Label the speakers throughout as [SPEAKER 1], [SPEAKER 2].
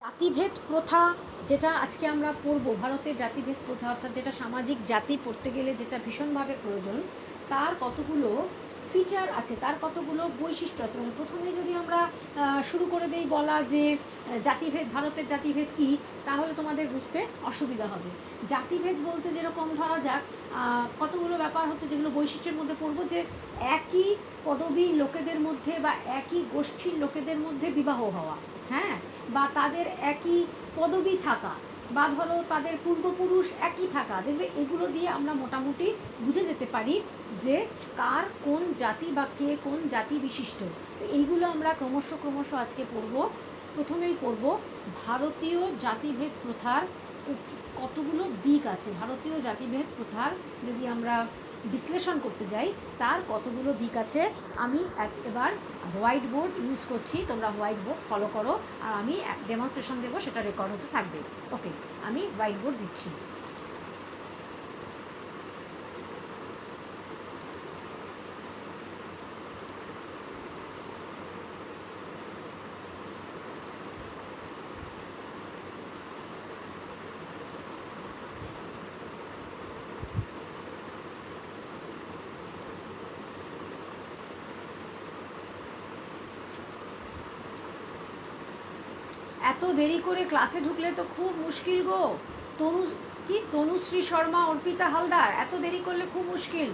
[SPEAKER 1] জাতিভেদ প্রথা যেটা আজকে আমরা পড়ব, ভারতের জাতিভেদ প্রথা অর্থাৎ যেটা সামাজিক জাতি পড়তে গেলে যেটা ভীষণভাবে প্রয়োজন, তার কতগুলো ফিচার আছে, তার কতগুলো বৈশিষ্ট্য আছে। প্রথমে যদি আমরা শুরু করে দেই বলা যে জাতিভেদ, ভারতের জাতিভেদ কী, তাহলে তোমাদের বুঝতে অসুবিধা হবে। জাতিভেদ বলতে যেরকম ধরা যাক কতগুলো ব্যাপার হচ্ছে যেগুলো বৈশিষ্ট্যের মধ্যে পড়ব, যে একই পদবীর লোকেদের মধ্যে বা একই গোষ্ঠীর লোকেদের মধ্যে বিবাহ হওয়া, হ্যাঁ, বা তাদের একই পদবী থাকা, বা ধরো তাদের পূর্বপুরুষ একই থাকা, দেখবে এগুলো দিয়ে আমরা মোটামুটি বুঝে যেতে পারি যে কার কোন জাতি বা কে কোন জাতি বিশিষ্ট। এইগুলো আমরা ক্রমশ আজকে পড়ব। প্রথমেই পড়ব ভারতীয় জাতিভেদ প্রথার কতগুলো দিক আছে। ভারতীয় জাতিভেদ প্রথার যদি আমরা বিশ্লেষণ করতে যাই, তার কতগুলো দিক আছে। আমি এবার হোয়াইট বোর্ড ইউজ করছি, তোমরা হোয়াইট বোর্ড ফলো করো, আর আমি ডেমনস্ট্রেশন দেবো, সেটা রেকর্ড হতে থাকবে। ওকে, আমি হোয়াইট বোর্ড দিচ্ছি। এত দেরি করে ক্লাসে ঢুকলে তো খুব মুশকিল গো। তনুশ্রী শর্মা, অর্পিতা হালদার, এত দেরি করলে খুব মুশকিল।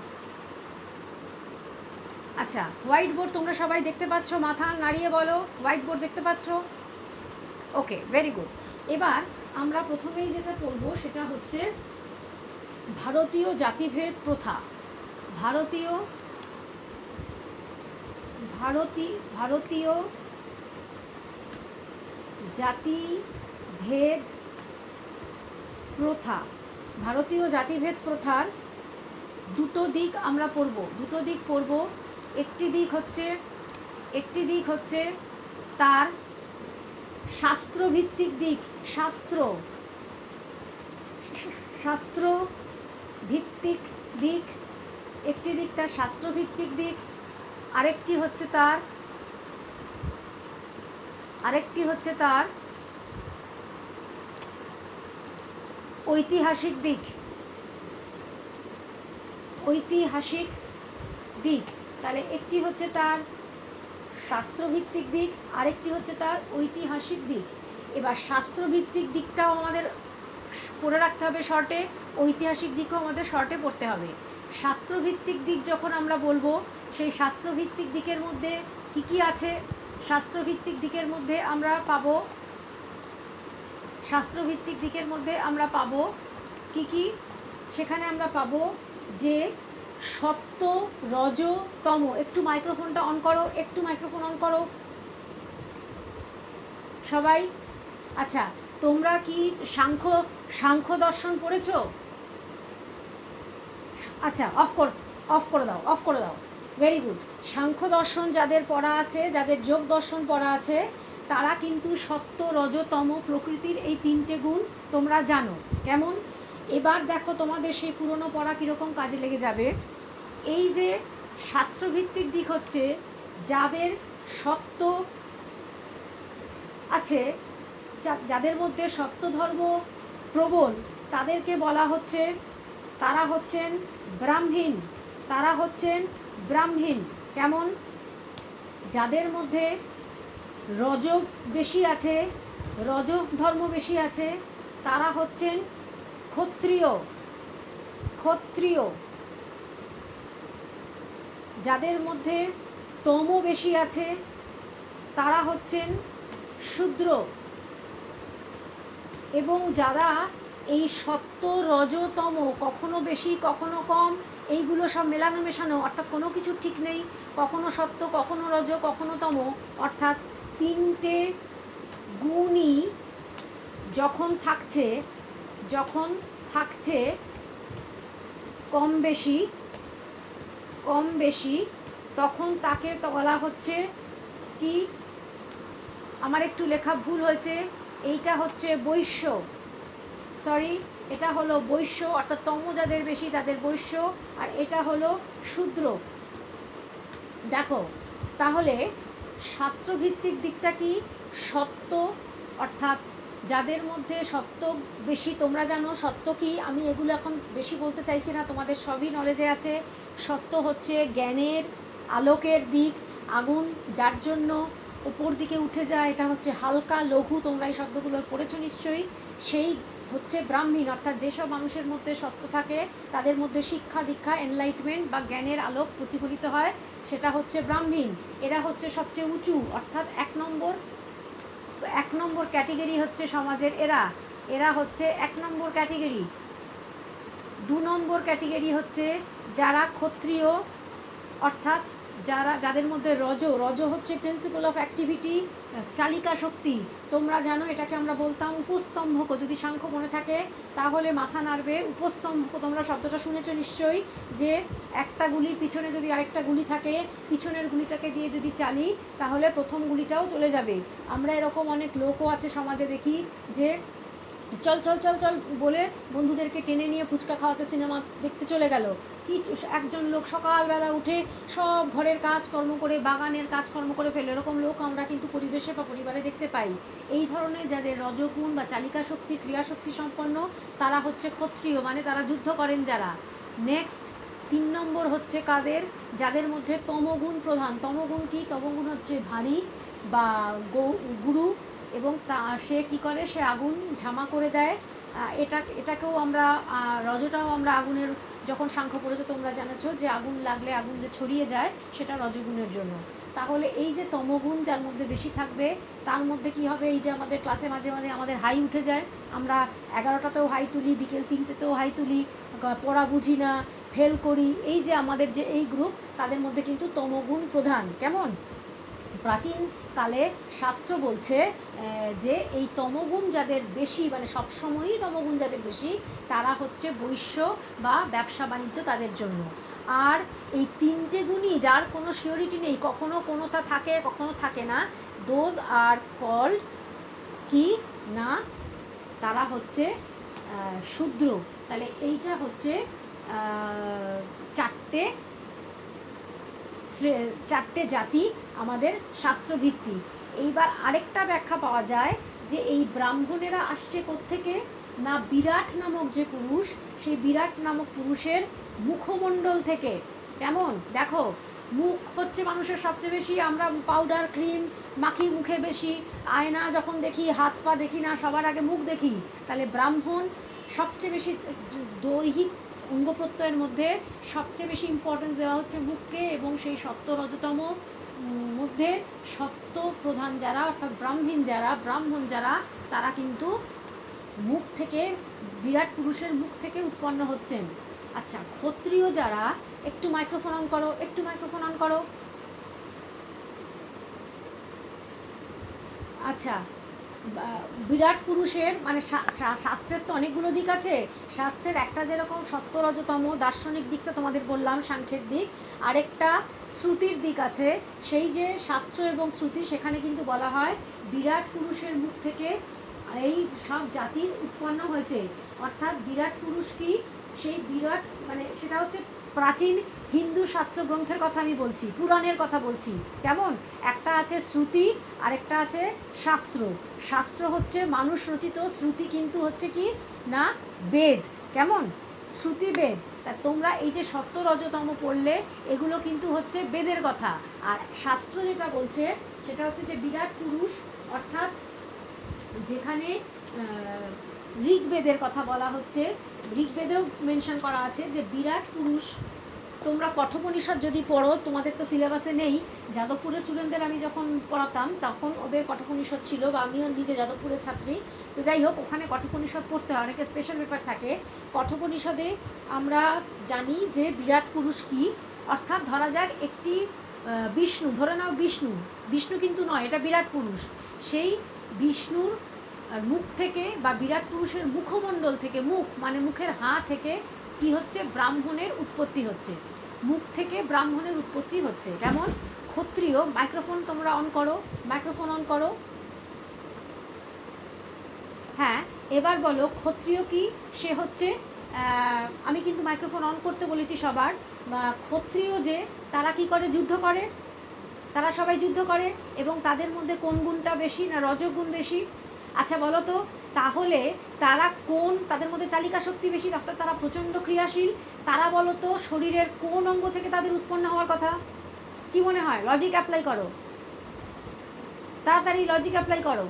[SPEAKER 1] আচ্ছা, হোয়াইট বোর্ড তোমরা সবাই দেখতে পাচ্ছ? মাথা নাড়িয়ে বলো হোয়াইট বোর্ড দেখতে পাচ্ছ। Okay, very good. এবার আমরা প্রথমেই যেটা পড়ব সেটা হচ্ছে ভারতীয় জাতিভেদ প্রথা। ভারতীয় জাতিভেদ প্রথা। ভারতীয় জাতিভেদ প্রথার দুটো দিক আমরা পড়ব। একটি দিক হচ্ছে তার শাস্ত্রভিত্তিক দিক, শাস্ত্রভিত্তিক দিক। একটি দিক তার শাস্ত্রভিত্তিক দিক, আরেকটি হচ্ছে তার ঐতিহাসিক দিক। তাহলে একটি হচ্ছে তার শাস্ত্রভিত্তিক দিক, আরেকটি হচ্ছে তার ঐতিহাসিক দিক। এবার শাস্ত্রভিত্তিক দিকটাও আমাদের পড়ে রাখতে হবে শর্টে, ঐতিহাসিক দিকও আমাদের শর্টে পড়তে হবে। শাস্ত্রভিত্তিক দিক যখন আমরা বলবো, সেই শাস্ত্রভিত্তিক দিকের মধ্যে কি আছে? শাস্ত্রভিত্তিক দিকের মধ্যে আমরা পাবো কি? সেখানে আমরা পাবো যে সত্য, রজ, তম। একটু মাইক্রোফোনটা অন করো, সবাই। আচ্ছা, তোমরা কি সাংখ্য দর্শন পড়েছো? আচ্ছা, অফ করে দাও। Very good. সাংখ্য দর্শন যাদের পড়া আছে, যাদের যোগ দর্শন পড়া আছে, তারা কিন্তু সত্য, রজ, তম প্রকৃতির এই তিনটে গুণ তোমরা জানো। কেমন? এবার দেখো তোমাদের সেই পুরনো পড়া কীরকম কাজে লেগে যাবে। এই যে শাস্ত্রভিত্তিক দিক হচ্ছে যাদের সত্য আছে, যাদের মধ্যে সত্য ধর্ম প্রবল, তাদেরকে বলা হচ্ছে তারা হচ্ছেন ব্রাহ্মীণ। কেমন? যাদের মধ্যে রজ ধর্ম বেশি আছে, তারা হচ্ছেন ক্ষত্রিয়। যাদের মধ্যে তম বেশি আছে, তারা হচ্ছেন শূদ্র। এবং যারা এই সত্য, রজ, তম, কখনো বেশি কখনো কম, এইগুলো সব মেশানো, অর্থাৎ কোনো কিছু ঠিক নেই, কখনো সত্য, কখনো রজ, কখনো তম, অর্থাৎ তিনটে গুণই যখন থাকছে কম বেশি, তখন তাকে বলা হচ্ছে কি? আমার একটু লেখা ভুল হয়েছে, এইটা হচ্ছে বৈশ্য। এটা হলো বৈশ্য, অর্থাৎ তম যাদের বেশি তাদের বৈশ্য, আর এটা হলো শূদ্র। দেখো তাহলে শাস্ত্রভিত্তিক দিকটা কি? সত্য, অর্থাৎ যাদের মধ্যে সত্য বেশি। তোমরা জানো সত্য কি, আমি এগুলো এখন বেশি বলতে চাইছি না, তোমাদের সবই নলেজে আছে। সত্য হচ্ছে জ্ঞানের আলোকের দিক, আগুন যার জন্য উপর দিকে উঠে যায়, এটা হচ্ছে হালকা লঘু, তোমরা এই শব্দগুলো পড়েছো নিশ্চয়ই। সেই হচ্ছে ব্রাহ্মীণ, অর্থাৎ যেসব মানুষের মধ্যে সত্য থাকে তাদের মধ্যে শিক্ষা দীক্ষা এনলাইটমেন্ট বা জ্ঞানের আলোক প্রতিফলিত হয়, সেটা হচ্ছে ব্রাহ্মীণ। এরা হচ্ছে সবচেয়ে উঁচু, অর্থাৎ এক নম্বর ক্যাটেগরি হচ্ছে সমাজের। এরা হচ্ছে 1 নম্বর ক্যাটেগরি। 2 নম্বর ক্যাটেগরি হচ্ছে যারা ক্ষত্রিয়, অর্থাৎ যাদের মধ্যে রজ হচ্ছে প্রিন্সিপাল অফ অ্যাক্টিভিটি, চালিকা শক্তি। তোমরা জানো এটাকে আমরা বলতাম উপস্তম্ভক, যদি সাংখ্য মনে থাকে তাহলে মাথা নাড়বে। উপস্তম্ভক তোমরা শব্দটা শুনেছো নিশ্চয়ই, যে একটা গুলির পিছনে যদি আরেকটা গুলি থাকে, পিছনের গুলিটাকে দিয়ে যদি চালি তাহলে প্রথম গুলিটাও চলে যাবে। আমরা এরকম অনেক লোকও আছে সমাজে দেখি, যে চল চল চল চল বলে বন্ধুদেরকে টেনে নিয়ে ফুচকা খাওয়াতে সিনেমা দেখতে চলে গেল। কি একজন লোক সকালবেলা উঠে সব ঘরের কাজকর্ম করে, বাগানের কাজকর্ম করে ফেলে, এরকম লোক আমরা কিন্তু পরিবেশে বা পরিবারে দেখতে পাই। এই ধরনের যাদের রজগুণ বা চালিকা শক্তি, ক্রিয়াশক্তি সম্পন্ন, তারা হচ্ছে ক্ষত্রিয়, মানে তারা যুদ্ধ করেন যারা। নেক্সট 3 নম্বর হচ্ছে কাদের, যাদের মধ্যে তমগুণ প্রধান। তমগুণ কি? তমগুণ হচ্ছে ভারী বা গুরু, এবং সে কী করে, সে আগুন ঝামা করে দেয়। এটাকেও আমরা, রজটাও আমরা আগুনের, যখন সাংখ্য পড়েছো তোমরা জানেছো যে আগুন লাগলে আগুন যে ছড়িয়ে যায় সেটা রজগুণের জন্য। তাহলে এই যে তমগুণ যার মধ্যে বেশি থাকবে, তার মধ্যে কি হবে, এই যে আমাদের ক্লাসে মাঝে মাঝে আমাদের হাই উঠে যায়, আমরা 11টাতেও হাই তুলি, বিকেল 3টেতেও হাই তুলি, পড়া বুঝি না, ফেল করি, এই যে আমাদের যে এই গ্রুপ, তাদের মধ্যে কিন্তু তমগুণ প্রধান। কেমন? প্রাচীনকালে শাস্ত্র বলছে যে এই তমগুণ যাদের বেশি, মানে সবসময়ই তমগুণ যাদের বেশি, তারা হচ্ছে বৈশ্য বা ব্যবসা বাণিজ্য তাদের জন্য। আর এই 3টে গুণই, যার কোনো সিওরিটি নেই, কখনো কোনোটা থাকে কখনো থাকে না, দোজ আর কল্ড কি না, তারা হচ্ছে শূদ্র। তাহলে এইটা হচ্ছে চারটে জাতি আমাদের শাস্ত্রভিত্তিক। এইবার আরেকটা ব্যাখ্যা পাওয়া যায় যে এই ব্রাহ্মণেরা আসছে কোত্থেকে না, বিরাট নামক যে পুরুষ, সেই বিরাট নামক পুরুষের মুখমণ্ডল থেকে। কেমন? দেখো, মুখ হচ্ছে মানুষের সবচেয়ে বেশি, আমরা পাউডার ক্রিম মাখি মুখে বেশি, আয়না যখন দেখি হাত পা দেখি না, সবার আগে মুখ দেখি। তাহলে ব্রাহ্মণ সবচেয়ে বেশি দৈহিক অঙ্গ প্রত্যয়ের মধ্যে সবচেয়ে বেশি ইম্পর্টেন্স দেওয়া হচ্ছে মুখকে, এবং সেই সত্য রজতম মধ্যে সত্য প্রধান যারা, অর্থাৎ ব্রাহ্মণ যারা, তারা কিন্তু মুখ থেকে, বিরাট পুরুষের মুখ থেকে উৎপন্ন হচ্ছেন। আচ্ছা, ক্ষত্রিয় যারা, একটু মাইক্রোফোন অন করো। আচ্ছা, বিরাট পুরুষের মানে শাস্ত্রের তো অনেকগুলো দিক আছে। শাস্ত্রের একটা যেরকম সত্য রজতম দার্শনিক দিকটা তোমাদের বললাম, সাংখ্যের দিক, আরেকটা শ্রুতির দিক আছে। সেই যে শাস্ত্র এবং শ্রুতি, সেখানে কিন্তু বলা হয় বিরাট পুরুষের মুখ থেকে এই সব জাতির উৎপন্ন হয়েছে। অর্থাৎ বিরাট পুরুষ কি, সেই বিরাট মানে সেটা হচ্ছে প্রাচীন হিন্দু শাস্ত্র গ্রন্থের কথা আমি বলছি, পুরাণের কথা বলছি। কেমন? একটা আছে শ্রুতি, আরেকটা আছে শাস্ত্র। শাস্ত্র হচ্ছে মানুষ রচিত, শ্রুতি কিন্তু হচ্ছে কি না, বেদ। কেমন? শ্রুতি বেদ। তা তোমরা এই যে সত্য রজতম পড়লে, এগুলো কিন্তু হচ্ছে বেদের কথা। আর শাস্ত্র যেটা বলছে সেটা হচ্ছে যে বিরাট পুরুষ, অর্থাৎ যেখানে ঋগ্বেদের কথা বলা হচ্ছে, ঋগ্বেদেও মেনশন করা আছে যে বিরাট পুরুষ। তোমরা কঠোপনিষদ যদি পড়ো, তোমাদের তো সিলেবাসে নেই, যাদবপুরের স্টুডেন্টদের আমি যখন পড়াতাম তখন ওদের কঠোপনিষদ ছিল, বা আমিও নিজে যাদবপুরের ছাত্রী, তো যাই হোক, ওখানে কঠোপনিষদ পড়তে হয়, অনেকে স্পেশাল পেপার থাকে। কঠোপনিষদে আমরা জানি যে বিরাট পুরুষ কি, অর্থাৎ ধরা যাক একটি বিষ্ণু, ধরে নাও বিষ্ণু কিন্তু নয়, এটা বিরাট পুরুষ। সেই বিষ্ণুর মুখ থেকে বা বিরাট পুরুষের মুখমণ্ডল থেকে, মুখ মানে মুখের হাঁ থেকে কি হচ্ছে, ব্রাহ্মণের উৎপত্তি হচ্ছে। মুখ থেকে ব্রাহ্মণের উৎপত্তি হচ্ছে। যেমন ক্ষত্রিয়, মাইক্রোফোন তোমরা অন করো। হ্যাঁ, এবার বলো ক্ষত্রিয় কি? সে হচ্ছে, আমি কিন্তু মাইক্রোফোন অন করতে বলেছি সবার। ক্ষত্রিয় যে, তারা কি করে, যুদ্ধ করে, তারা সবাই যুদ্ধ করে। এবং তাদের মধ্যে কোন গুণটা বেশি না, রজগুণ বেশি। আচ্ছা বলো তো, তাহলে তারা কোন, তাদের মধ্যে চালিকা শক্তি বেশি, অর্থাৎ তারা প্রচণ্ড ক্রিয়াশীল, তারা বলো তো শরীরের কোন অঙ্গ থেকে তাদের উৎপন্ন হওয়ার কথা? কি মনে হয়? লজিক অ্যাপ্লাই করো, তাড়াতাড়ি লজিক অ্যাপ্লাই করো।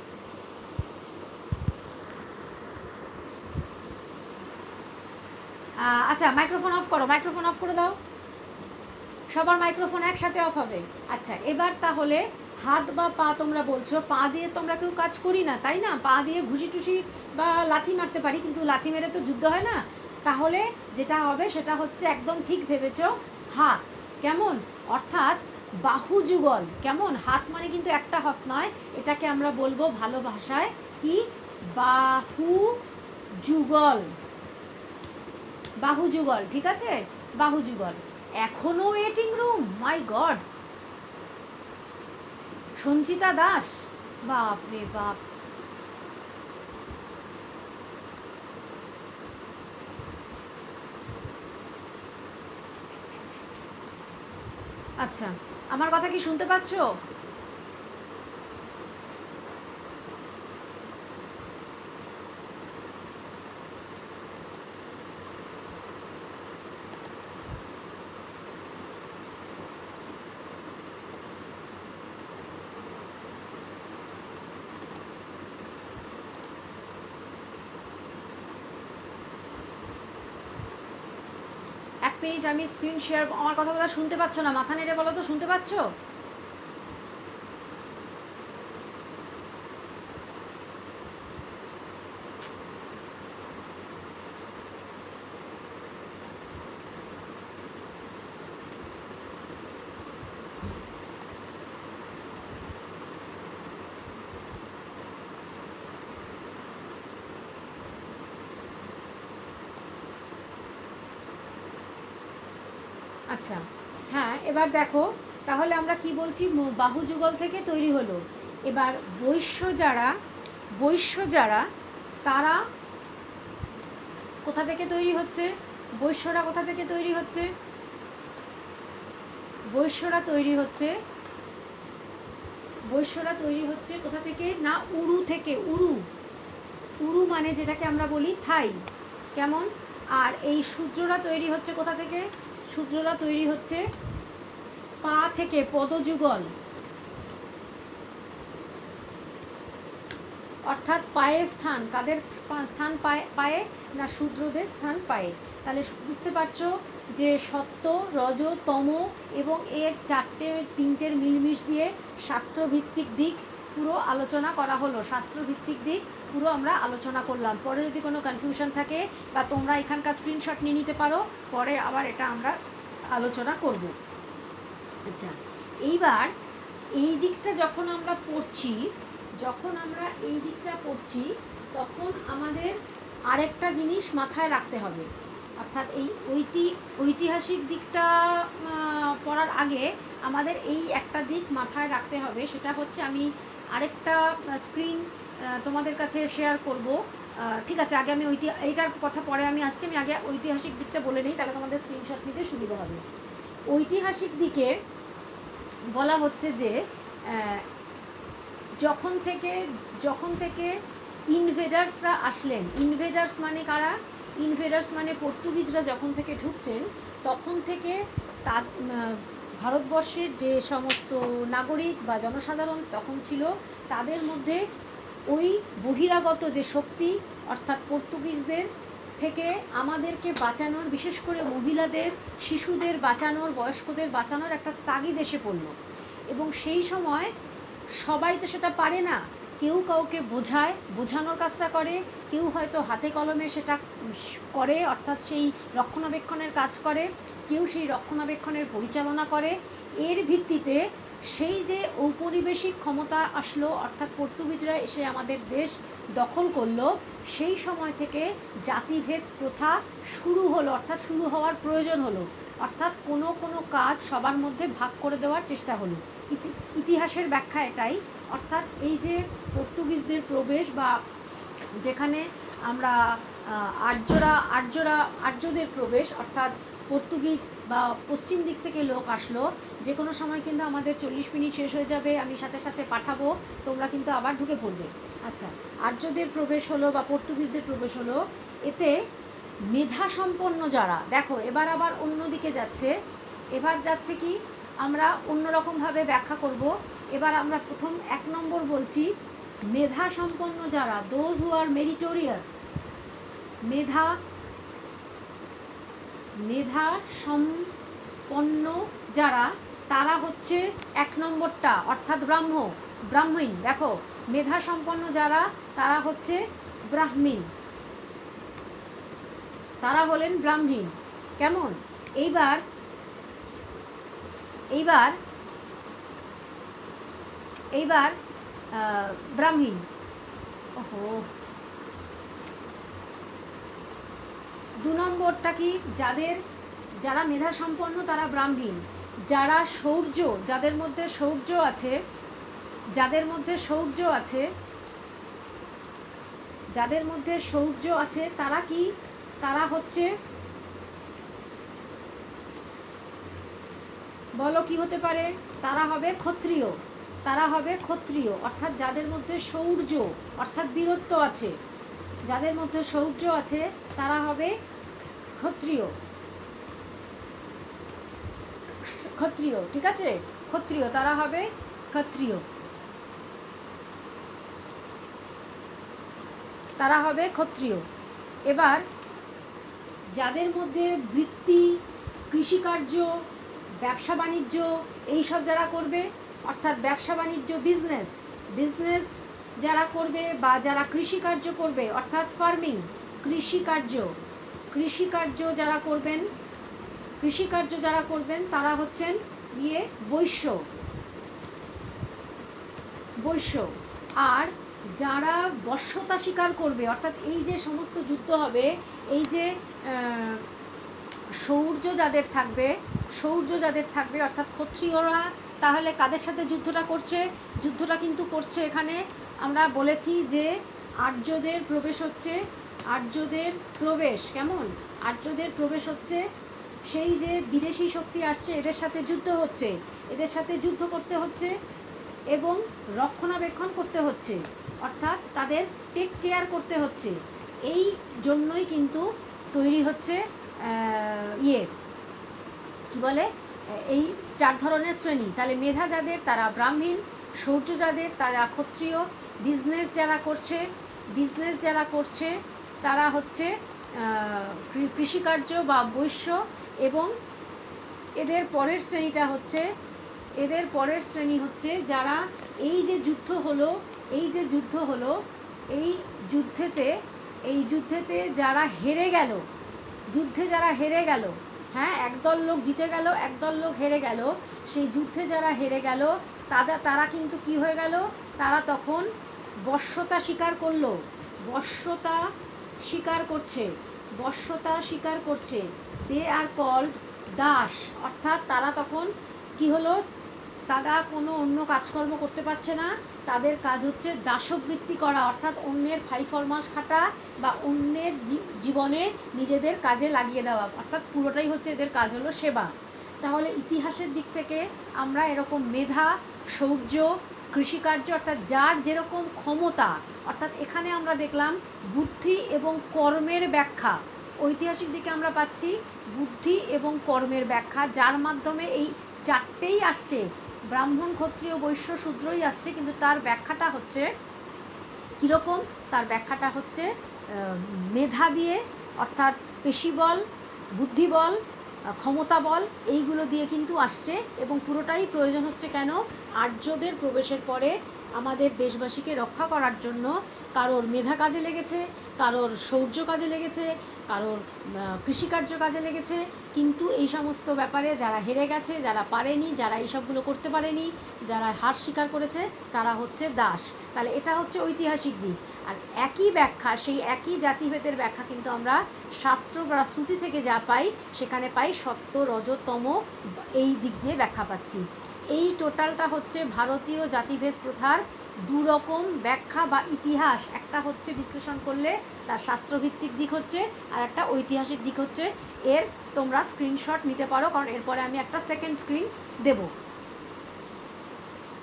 [SPEAKER 1] আচ্ছা মাইক্রোফোন অফ করো, মাইক্রোফোন অফ করে দাও, সবার মাইক্রোফোন একসাথে অফ হবে। আচ্ছা এবার তাহলে হাত বা পা, তোমরা বলছো পা দিয়ে তো আমরা কেউ কাজ করি না, তাই না? পা দিয়ে ঘুষি টুসি বা লাথি মারতে পারি, কিন্তু লাথি মেরে তো যুদ্ধ হয় না। তাহলে যেটা হবে সেটা হচ্ছে, একদম ঠিক ভেবেছ, হাত। কেমন? অর্থাৎ বাহু যুগল। কেমন? হাত মানে কিন্তু একটা হাত নয়, এটাকে আমরা বলবো ভালো ভাষায় কি? বাহু যুগল। বাহু যুগল, ঠিক আছে? বাহু যুগল। এখনো waiting room, my God. Sanchita Das, বাপ রে বাপ। আচ্ছা আমার কথা কি শুনতে পাচ্ছ? এক মিনিট, আমি স্ক্রিন শেয়ার। আমার কথা বলা শুনতে পাচ্ছ না? মাথা নেড়ে বলো তো, শুনতে পাচ্ছ? আচ্ছা হ্যাঁ, এবার দেখো তাহলে আমরা কি বলছি, বাহু যুগল থেকে তৈরি হলো। এবার বৈশ্য যারা তারা কোথা থেকে তৈরি হচ্ছে? বৈশ্যরা কোথা থেকে তৈরি হচ্ছে? বৈশ্যরা তৈরি হচ্ছে কোথা থেকে না? উরু থেকে। উরু মানে যেটাকে আমরা বলি থাই। কেমন? আর এই শূদ্ররা তৈরি হচ্ছে কোথা থেকে? শূদ্ররা তৈরি হচ্ছে পা থেকে, পদযুগল। অর্থাৎ পায়ে স্থান। কাদের স্থান? পায়ে না, শূদ্রদের স্থান পায়ে। তাহলে বুঝতে পারছো যে সত্য, রজ, তম এবং এর তিনটের মিলমিশ দিয়ে শাস্ত্রভিত্তিক দিক পুরো আলোচনা করা হলো। শাস্ত্রভিত্তিক দিক পুরো আমরা আলোচনা করলাম। পরে যদি কোনো কনফিউশন থাকে বা তোমরা এখানকার স্ক্রিনশট নিয়ে নিতে পারো, পরে আবার এটা আমরা আলোচনা করব। আচ্ছা এইবার এই দিকটা যখন আমরা পড়ছি তখন আমাদের আরেকটা জিনিস মাথায় রাখতে হবে। অর্থাৎ এই ঐতিহাসিক দিকটা পড়ার আগে আমাদের এই একটা দিক মাথায় রাখতে হবে, সেটা হচ্ছে, আমি আরেকটা স্ক্রিন তোমাদের কাছে শেয়ার করব। ঠিক আছে, আগে আমি এইটার কথা পরে আমি আসছি, আমি আগে ঐতিহাসিক দিকটা বলে নিই, তাহলে তোমাদের স্ক্রিনশট নিতে সুবিধা হবে। ঐতিহাসিক দিকে বলা হচ্ছে যে যখন থেকে ইনভেডার্সরা আসলেন। ইনভেডার্স মানে কারা? ইনভেডার্স মানে পর্তুগিজরা যখন থেকে ঢুকছেন, তখন থেকে তার ভারতবর্ষের যে সমস্ত নাগরিক বা জনসাধারণ তখন ছিল, তাদের মধ্যে ওই বহিরাগত যে শক্তি, অর্থাৎ পর্তুগিজদের থেকে আমাদেরকে বাঁচানোর, বিশেষ করে মহিলাদের, শিশুদের বাঁচানোর, বয়স্কদের বাঁচানোর একটা তাগিদ এসে পড়ল। এবং সেই সময় সবাই তো সেটা পারে না, কেউ কাউকে বোঝানোর কাজটা করে, কেউ হয়তো হাতে কলমে সেটা করে, অর্থাৎ সেই রক্ষণাবেক্ষণের কাজ করে, কেউ সেই রক্ষণাবেক্ষণের পরিচালনা করে। এর ভিত্তিতে সেই যে ঔপনিবেশিক ক্ষমতা আসলো, অর্থাৎ পর্তুগিজরা এসে আমাদের দেশ দখল করলো, সেই সময় থেকে জাতিভেদ প্রথা শুরু হলো, অর্থাৎ শুরু হওয়ার প্রয়োজন হলো। অর্থাৎ কোনো কাজ সবার মধ্যে ভাগ করে দেওয়ার চেষ্টা হলো। ইতিহাসের ব্যাখ্যা এটাই। অর্থাৎ এই যে পর্তুগিজদের প্রবেশ, বা যেখানে আমরা আর্যদের প্রবেশ, অর্থাৎ পর্তুগিজ বা পশ্চিম দিক থেকে লোক আসলো। যে কোনো সময় কিন্তু আমাদের 40 মিনিট শেষ হয়ে যাবে, আমি সাথে সাথে পাঠাবো, তোমরা কিন্তু আবার ঢুকে পড়বে। আচ্ছা, আর্যদের প্রবেশ হলো বা পর্তুগিজদের প্রবেশ হলো, এতে মেধা সম্পন্ন যারা, দেখো এবার আবার অন্যদিকে যাচ্ছে, এবার যাচ্ছে কি আমরা অন্যরকমভাবে ব্যাখ্যা করব। এবার আমরা প্রথম 1 নম্বর বলছি, মেধা সম্পন্ন যারা, দোজ হু আর মেরিটোরিয়াস, মেধা মেধা সম্পন্ন যারা, তারা হচ্ছে 1 নম্বরটা, অর্থাৎ ব্রাহ্মণ। দেখো মেধা সম্পন্ন যারা, তারা হচ্ছে ব্রাহ্মণ, তারা হলেন ব্রাহ্মণ। কেমন? এইবার এইবার এইবার ব্রাহ্মণ, ওহো 2 নম্বরটা কি, যারা মেধা সম্পন্ন তারা ব্রাহ্মণ, যারা শৌর্য, যাদের মধ্যে শৌর্য আছে, যাদের মধ্যে শৌর্য আছে তারা কি, তারা হচ্ছে, বলো কি হতে পারে, তারা হবে ক্ষত্রিয়, অর্থাৎ যাদের মধ্যে শৌর্য অর্থাৎ বীরত্ব আছে, যাদের মধ্যে শৌর্য আছে তারা হবে ক্ষত্রিয়, ঠিক আছে, ক্ষত্রিয়, তারা হবে ক্ষত্রিয়, এবার যাদের মধ্যে বৃত্তি, কৃষিকার্য, ব্যবসা বাণিজ্য এইসব যারা করবে, অর্থাৎ ব্যবসা বাণিজ্য, বিজনেস যারা করবে বা যারা কৃষিকার্য করবে, অর্থাৎ ফার্মিং, কৃষিকার্য যারা করবেন তারা হচ্ছেন বৈশ্য। আর যারা বশ্যতা স্বীকার করবে, অর্থাৎ এই যে সমস্ত যুদ্ধ হবে, এই যে শৌর্য যাদের থাকবে অর্থাৎ ক্ষত্রিয়রা, তাহলে কাদের সাথে যুদ্ধটা কিন্তু করছে এখানে আমরা বলেছি যে আর্যদের প্রবেশ হচ্ছে, সেই যে বিদেশি শক্তি আসছে এদের সাথে যুদ্ধ করতে হচ্ছে এবং রক্ষণাবেক্ষণ করতে হচ্ছে, অর্থাৎ তাদের টেক কেয়ার করতে হচ্ছে। এই জন্যই কিন্তু তৈরি হচ্ছে কি বলে, এই 4 ধরনের শ্রেণী। তাহলে মেধা যাদের তারা ব্রাহ্মণ, শৌর্য যাদের তারা ক্ষত্রিয়, বিজনেস যারা করছে তারা হচ্ছে কৃষিকার্য বা বৈশ্য, এবং এদের পরের শ্রেণী হচ্ছে যারা এই যে যুদ্ধ হলো এই যুদ্ধেতে যারা হেরে গেল, হ্যাঁ, একদল লোক জিতে গেল, একদল লোক হেরে গেল, সেই যুদ্ধে যারা হেরে গেল তারা কিন্তু কি হয়ে গেল, তারা তখন বশ্যতা স্বীকার করছে, দে আর কল্ড দাস, অর্থাৎ তারা তখন কি হলো, তারা কোনো অন্য কাজকর্ম করতে পারছে না, তাদের কাজ হচ্ছে দাসবৃত্তি করা, অর্থাৎ অন্যের ফাইফরমাস খাটা বা অন্যের জীবনে নিজেদের কাজে লাগিয়ে দেওয়া, অর্থাৎ পুরোটাই হচ্ছে এদের কাজ হলো সেবা। তাহলে ইতিহাসের দিক থেকে আমরা এরকম মেধা, শৌর্য, কৃষিকার্য, অর্থাৎ যার যেরকম ক্ষমতা, অর্থাৎ এখানে আমরা দেখলাম বুদ্ধি এবং কর্মের ব্যাখ্যা, ঐতিহাসিক দিকে আমরা পাচ্ছি বুদ্ধি এবং কর্মের ব্যাখ্যা, যার মাধ্যমে এই 4টেই আসছে, ব্রাহ্মণ, ক্ষত্রিয়, বৈশ্য, শূদ্রই আসছে, কিন্তু তার ব্যাখ্যাটা হচ্ছে কীরকম, তার ব্যাখ্যাটা হচ্ছে মেধা দিয়ে, অর্থাৎ পেশিবল, বুদ্ধিবল, ক্ষমতা বল, এইগুলো দিয়ে কিন্তু আসছে, এবং পুরোটাই প্রয়োজন হচ্ছে কেন, আর্যদের প্রবেশের পরে আমাদের দেশবাসীকে রক্ষা করার জন্য। কারোর মেধা কাজে লেগেছে, কারোর শৌর্য কাজে লেগেছে, কারোর কৃষিকার্য কাজে লেগেছে, কিন্তু এই সমস্ত ব্যাপারে যারা হেরে গেছে, যারা পারেনি, যারা এইসবগুলো করতে পারেনি, যারা হার স্বীকার করেছে, তারা হচ্ছে দাস। তাহলে এটা হচ্ছে ঐতিহাসিক দিক। আর একই ব্যাখ্যা, সেই একই জাতিভেদের ব্যাখ্যা কিন্তু আমরা শাস্ত্র বা শ্রুতি থেকে যা পাই, সেখানে পাই সত্য, রজ, তম, এই দিক দিয়ে ব্যাখ্যা পাচ্ছি। এই টোটালটা হচ্ছে ভারতীয় জাতিভেদ প্রথার 2 রকম ব্যাখ্যা বা ইতিহাস। একটা হচ্ছে বিশ্লেষণ করলে তার শাস্ত্রভিত্তিক দিক হচ্ছে, আর একটা ঐতিহাসিক দিক হচ্ছে। এর তোমরা স্ক্রিনশট নিতে পারো, কারণ এরপরে আমি একটা সেকেন্ড স্ক্রিন দেব।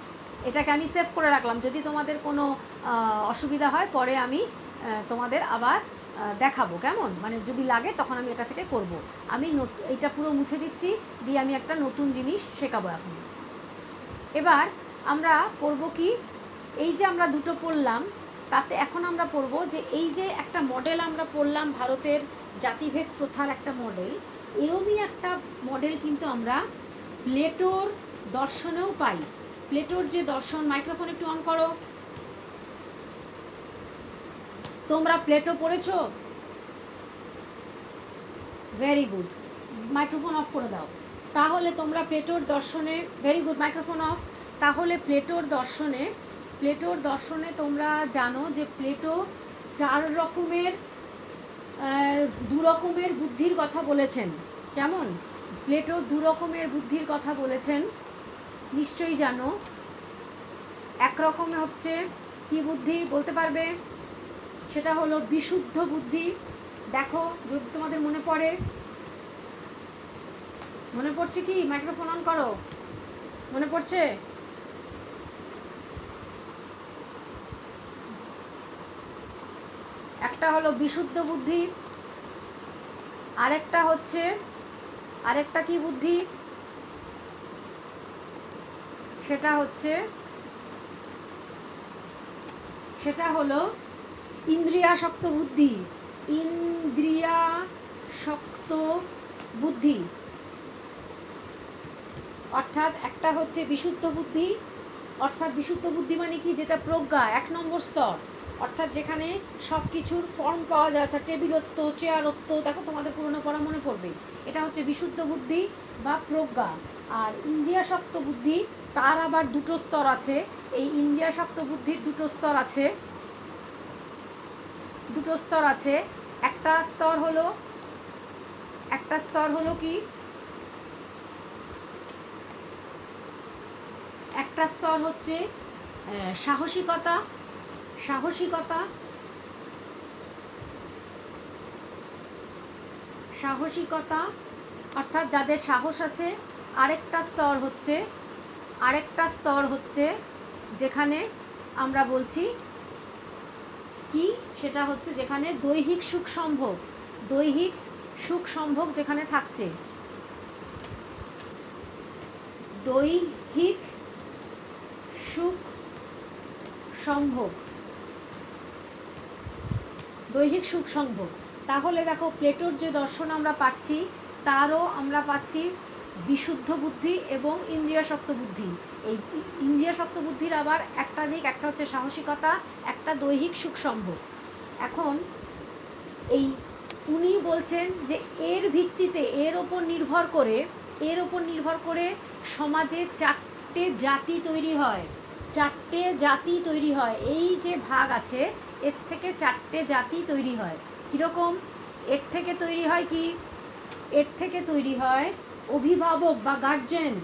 [SPEAKER 1] এটাকে আমি সেভ করে রাখলাম, যদি তোমাদের কোনো অসুবিধা হয় পরে আমি তোমাদের আবার দেখাবো, কেমন, মানে যদি লাগে তখন আমি এটা থেকে করব। আমি এইটা পুরো মুছে দিচ্ছি, দিয়ে আমি একটা নতুন জিনিস শেখাবো এখন। এবার আমরা পড়ব কি, এই যে আমরা দুটো পড়লাম তাতে এখন আমরা পড়ব যে এই যে একটা মডেল আমরা পড়লাম ভারতের জাতিভেদ প্রথার একটা মডেল, এরমই একটা মডেল কিন্তু আমরা প্লেটোর দর্শনেও পাই। প্লেটোর যে দর্শন, মাইক্রোফোন একটু অন করো, তোমরা প্লেটো পড়েছো? ভেরি গুড, মাইক্রোফোন অফ করে দাও। তাহলে তোমরা প্লেটোর দর্শনে, ভেরি গুড, মাইক্রোফোন অফ। তাহলে প্লেটোর দর্শনে তোমরা জানো যে প্লেটো দু রকমের বুদ্ধির কথা বলেছেন, কেমন, প্লেটো দু রকমের বুদ্ধির কথা বলেছেন, নিশ্চয়ই জানো। এক রকমে হচ্ছে কি বুদ্ধি বলতে পারবে? সেটা হলো বিশুদ্ধ বুদ্ধি। দেখো যদি তোমাদের মনে পড়ে, মনে পড়ছে কি? মাইক্রোফোন অন করো, মনে পড়ছে? একটা হলো বিশুদ্ধ বুদ্ধি, আরেকটা কি বুদ্ধি? সেটা হলো ইন্দ্রিয়াসক্ত বুদ্ধি। অর্থাৎ একটা হচ্ছে বিশুদ্ধ বুদ্ধি, অর্থাৎ বিশুদ্ধ বুদ্ধি মানে কি, যেটা প্রজ্ঞা, 1 নম্বর স্তর, অর্থাৎ যেখানে সব কিছুর ফর্ম পাওয়া যায়, অর্থাৎ টেবিলত্ব, চেয়ারত্ব, দেখো তোমাদের পুরনো পড়া মনে পড়বে, এটা হচ্ছে বিশুদ্ধ বুদ্ধি বা প্রজ্ঞা। আর ইন্দ্রিয়াসক্ত বুদ্ধি, তার আবার দুটো স্তর আছে। এই ইন্দ্রিয়াসক্ত বুদ্ধির দুটো স্তর আছে। একটা স্তর হলো কি, একটা স্তর হচ্ছে সাহসিকতা, অর্থাৎ যাদের সাহস আছে। আরেকটা স্তর হচ্ছে যেখানে আমরা বলছি কি, সেটা হচ্ছে যেখানে দৈহিক সুখ সম্ভোগ যেখানে থাকছে, দৈহিক সুখ সম্ভোগ। তাহলে দেখো প্লেটোর যে দর্শন আমরা পাচ্ছি, তারও আমরা পাচ্ছি বিশুদ্ধ বুদ্ধি এবং ইন্দ্রিয়াসক্ত বুদ্ধি। এই ইন্দ্রিয়াসক্ত বুদ্ধির আবার একটা দিক, একটা হচ্ছে সাহসিকতা, একটা দৈহিক সুখ সম্ভোগ। এখন এই উনি বলছেন যে এর ভিত্তিতে, এর ওপর নির্ভর করে সমাজে 4টে জাতি তৈরি হয়। এই যে ভাগ আছে, এর থেকে 4টে জাতি তৈরি হয়। কীরকম? এর থেকে তৈরি হয় অভিভাবক বা গার্জেন,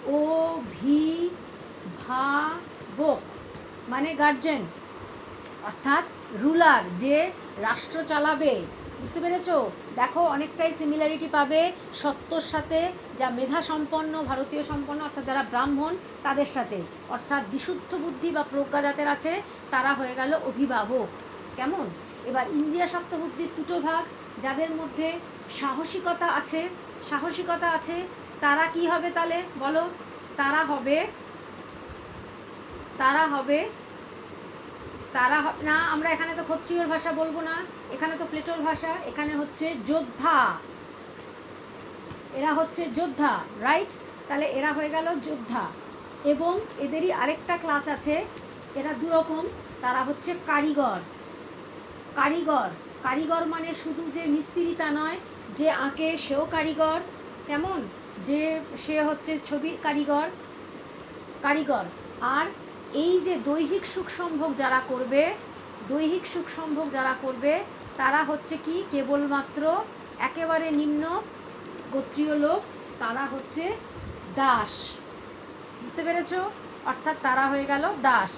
[SPEAKER 1] অভিভাবক মানে গার্জেন, অর্থাৎ রুলার, যে রাষ্ট্র চালাবে। বুঝতে পেরেছো? দেখো অনেকটাই সিমিলারিটি পাবে সত্যর সাথে, যা মেধা সম্পন্ন, ভারতীয় সম্পন্ন, অর্থাৎ যারা ব্রাহ্মণ তাদের সাথে। অর্থাৎ বিশুদ্ধ বুদ্ধি বা প্রজ্ঞা যাদের আছে তারা হয়ে গেল অভিভাবক, কেমন। এবার ইন্দ্রিয়াসক্ত বুদ্ধির দুটো ভাগ, যাদের মধ্যে সাহসিকতা আছে, তারা কি হবে তাহলে বলো? তারা হবে না, আমরা এখানে তো ক্ষত্রিয়র ভাষা বলবো না, এখানে তো প্লেটোর ভাষা, এখানে হচ্ছে যোদ্ধা। এরা হচ্ছে যোদ্ধা, রাইট? তাহলে এরা হয়ে গেল যোদ্ধা। এবং এদেরই আরেকটা ক্লাস আছে, এরা দুরকম, তারা হচ্ছে কারিগর মানে শুধু যে মিস্ত্রি তা নয়, যে আঁকে সেও কারিগর, কেমন, যে সে হচ্ছে ছবির কারিগর। আর এই যে দৈহিক সুখ সম্ভোগ যারা করবে তারা হচ্ছে কি, কেবলমাত্র একেবারে নিম্ন গোত্রীয় লোক, তারা হচ্ছে দাস। বুঝতে পেরেছো? অর্থাৎ তারা হয়ে গেল দাস।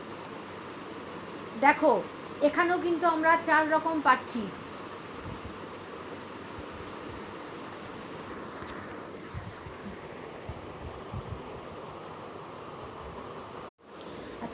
[SPEAKER 1] দেখো এখানেও কিন্তু আমরা 4 রকম পাচ্ছি।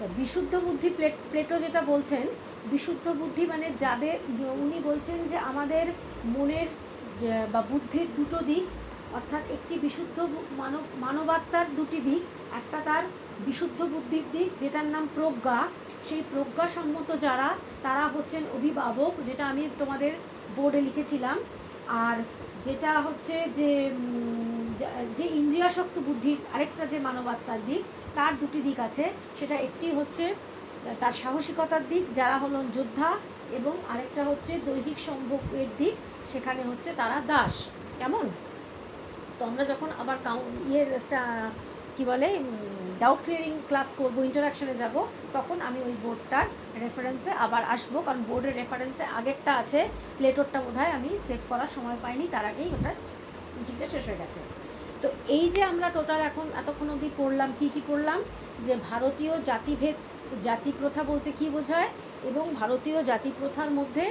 [SPEAKER 1] আচ্ছা, বিশুদ্ধ বুদ্ধি প্লেটো যেটা বলছেন, বিশুদ্ধ বুদ্ধি মানে যাদের, উনি বলছেন যে আমাদের মনের বা বুদ্ধির দুটো দিক, অর্থাৎ একটি বিশুদ্ধ মানবাত্মার দুটি দিক, একটা তার বিশুদ্ধ বুদ্ধির দিক যেটার নাম প্রজ্ঞা, সেই প্রজ্ঞাসম্মত যারা তারা হচ্ছেন অভিভাবক, যেটা আমি তোমাদের বোর্ডে লিখেছিলাম। আর যেটা হচ্ছে যে যে ইন্দ্রিয়াসক্ত বুদ্ধির আরেকটা যে মানবাত্মার দিক, তার দুটি দিক আছে। সেটা একটি হচ্ছে তার সাহসিকতার দিক, যারা হলেন যোদ্ধা, এবং আরেকটা হচ্ছে দৈহিক সম্ভোগের দিক, সেখানে হচ্ছে তারা দাস। কেমন? তো আমরা যখন আবার কী বলে ডাউট ক্লিয়ারিং ক্লাস করবো, ইন্টারাকশনে যাব, তখন আমি ওই বোর্ডটার রেফারেন্সে আবার আসবো, কারণ বোর্ডের রেফারেন্সে আগেরটা আছে, প্লেটোরটা বোধহয় আমি সেভ করার সময় পাইনি, তার আগেই ওটা মিটিংটা শেষ হয়ে গেছে। তো এই যে আমরা টোটাল এখন এতক্ষণ অবধি পড়লাম, কি পড়লাম, যে ভারতীয় জাতিভেদ, জাতি প্রথা বলতে কি বোঝায়, এবং ভারতীয় জাতি প্রথার মধ্যে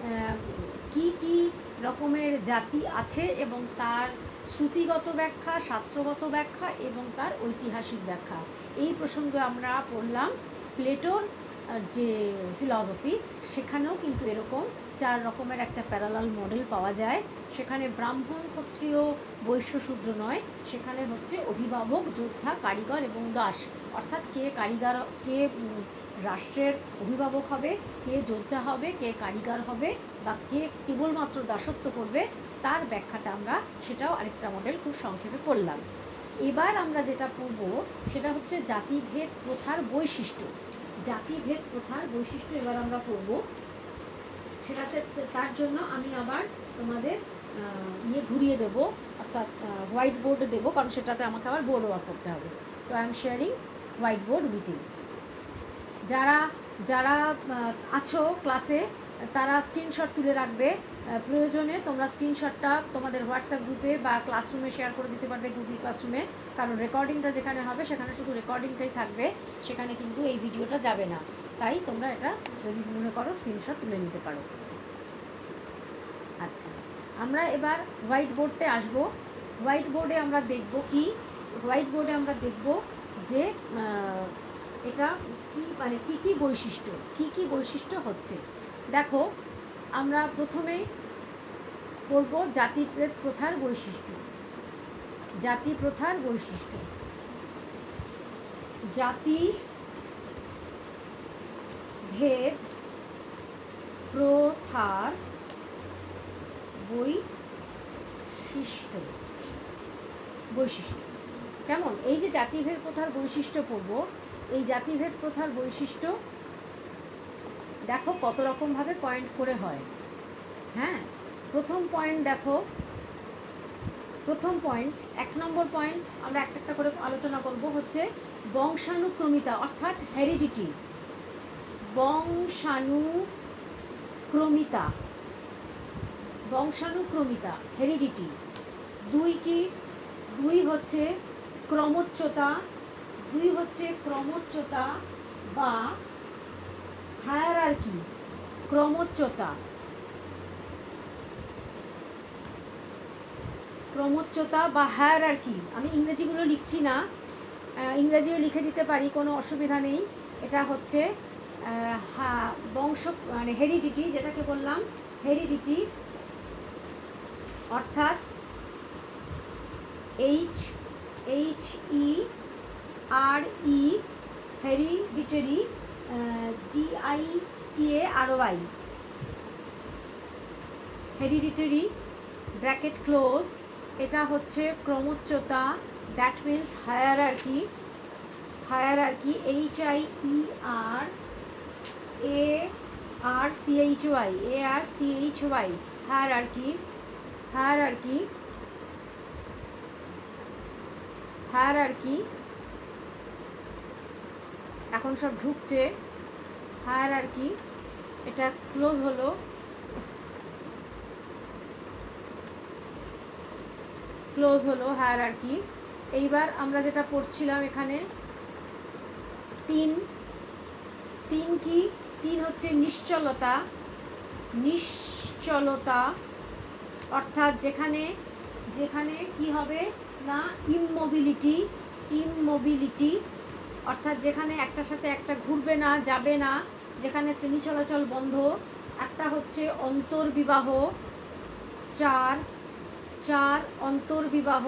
[SPEAKER 1] কি রকমের জাতি আছে, এবং তার শ্রুতিগত ব্যাখ্যা, শাস্ত্রগত ব্যাখ্যা, এবং তার ঐতিহাসিক ব্যাখ্যা। এই প্রসঙ্গে আমরা পড়লাম প্লেটোর যে ফিলসফি, সেখানেও কিন্তু এরকম 4 রকমের একটা প্যারালাল মডেল পাওয়া যায়। সেখানে ব্রাহ্মণ, ক্ষত্রিয়, বৈশ্য, শূদ্র নয়, সেখানে হচ্ছে অভিভাবক, যোদ্ধা, কারিগর এবং দাস। অর্থাৎ কে কারিগর, কে রাষ্ট্রের অভিভাবক হবে, কে যোদ্ধা হবে, কে কারিগর হবে, বা কে কেবলমাত্র দাসত্ব করবে, তার ব্যাখ্যাটা আমরা, সেটাও আরেকটা মডেল খুব সংক্ষেপে পড়লাম। এবার আমরা যেটা পড়ব সেটা হচ্ছে জাতিভেদ প্রথার বৈশিষ্ট্য। জাতিভেদ প্রথার বৈশিষ্ট্য এবার আমরা পড়ব। সেটাতে তার জন্য আমি আবার তোমাদের ঘুরিয়ে দেব, অর্থাৎ হোয়াইট বোর্ডে দেবো, কারণ সেটাতে আমাকে আবার বোর্ড ওয়ার্ক করতে হবে। তো I am sharing whiteboard with you. যারা যারা আছো ক্লাসে, তারা স্ক্রিনশট তুলে রাখবে। প্রয়োজনে তোমরা স্ক্রিনশটটা তোমাদের হোয়াটসঅ্যাপ গ্রুপে বা ক্লাসরুমে শেয়ার করে দিতে পারবে, গুগল ক্লাসরুমে, কারণ রেকর্ডিংটা যেখানে হবে সেখানে শুধু রেকর্ডিংটাই থাকবে, সেখানে কিন্তু এই ভিডিওটা যাবে না। তাই তোমরা এটা যদি মনে করো স্ক্রিনশট তুলে নিতে পারো। আচ্ছা, আমরা এবার হোয়াইট বোর্ডে আসব। হোয়াইট বোর্ডে আমরা দেখব কি, হোয়াইট বোর্ডে আমরা দেখব যে এটা কি, মানে কী বৈশিষ্ট্য, কী বৈশিষ্ট্য হচ্ছে। দেখো, আমরা প্রথমে পড়ব জাতিভেদ প্রথার বৈশিষ্ট্য। জাতি প্রথার বৈশিষ্ট্য, জাতিভেদ প্রথার বৈশিষ্ট্য কেমন? এই যে জাতিভেদ প্রথার বৈশিষ্ট্য পড়ব, এই জাতিভেদ প্রথার বৈশিষ্ট্য দেখো কত রকমভাবে পয়েন্ট করে হয়। হ্যাঁ, প্রথম পয়েন্ট দেখো, প্রথম পয়েন্ট, 1 নম্বর পয়েন্ট আমরা একটা করে আলোচনা করব, হচ্ছে বংশানুক্রমিতা, অর্থাৎ হেরিডিটি। বংশানুক্রমিতা, হেরিডিটি। 2 কি? 2 হচ্ছে ক্রমোচ্চতা বা হায়ারার্কি। ক্রমোচ্চতা বা হায়ারার্কি। আমি ইংরেজিগুলো লিখছি না, ইংরেজিও লিখে দিতে পারি, কোনো অসুবিধা নেই। এটা হচ্ছে বংশ, মানে হেরিডিটি, যেটাকে বললাম হেরিডিটি, অর্থাৎ HERE, hereditary, DITARY, hereditary bracket close. এটা হচ্ছে ক্রমোচ্চতা, that means hierarchy. HIERARCHY, hierarchy. এখন সব ঢুকছে। হায়ারার্কি, এটা ক্লোজ হলো। হায়ারার্কি। এইবার আমরা যেটা পড়ছিলাম এখানে 3 কি? 3 হচ্ছে নিশ্চলতা, অর্থাৎ যেখানে কি হবে না, ইমমোবিলিটি। অর্থাৎ যেখানে একটার সাথে একটা ঘুরবে না, যাবে না, যেখানে শ্রেণী চলাচল বন্ধ। একটা হচ্ছে অন্তর্বিবাহ, 4 4 অন্তর্বিবাহ,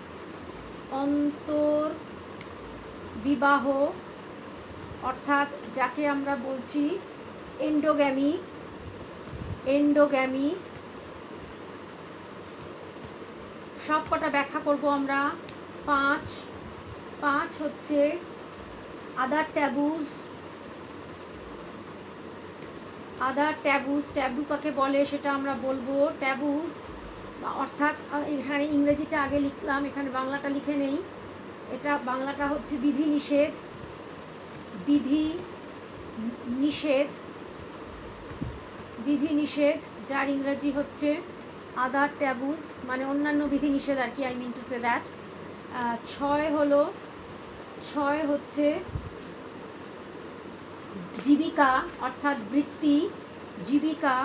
[SPEAKER 1] অন্তর্বিবাহ অর্থাৎ যাকে আমরা বলছি এন্ডোগ্যামি। এন্ডোগ্যামি সব কটা ব্যাখ্যা করব আমরা। 5 হচ্ছে আদার ট্যাবুজ। আদার ট্যাবুজ, ট্যাবু কাকে বলে সেটা আমরা বলবো। ট্যাবুজ অর্থাৎ এখানে ইংরেজিটা আগে লিখলাম, এখানে বাংলাটা লিখে নেই। এটা বাংলাটা হচ্ছে বিধি নিষেধ। বিধি নিষেধ, বিধি নিষেধ, যার ইংরেজি হচ্ছে আদার ট্যাবুজ, মানে অন্যান্য বিধি নিষেধ আর কি, I mean to say that. 6 হচ্ছে জীবিকা অর্থাৎ বৃত্তি। জীবিকা,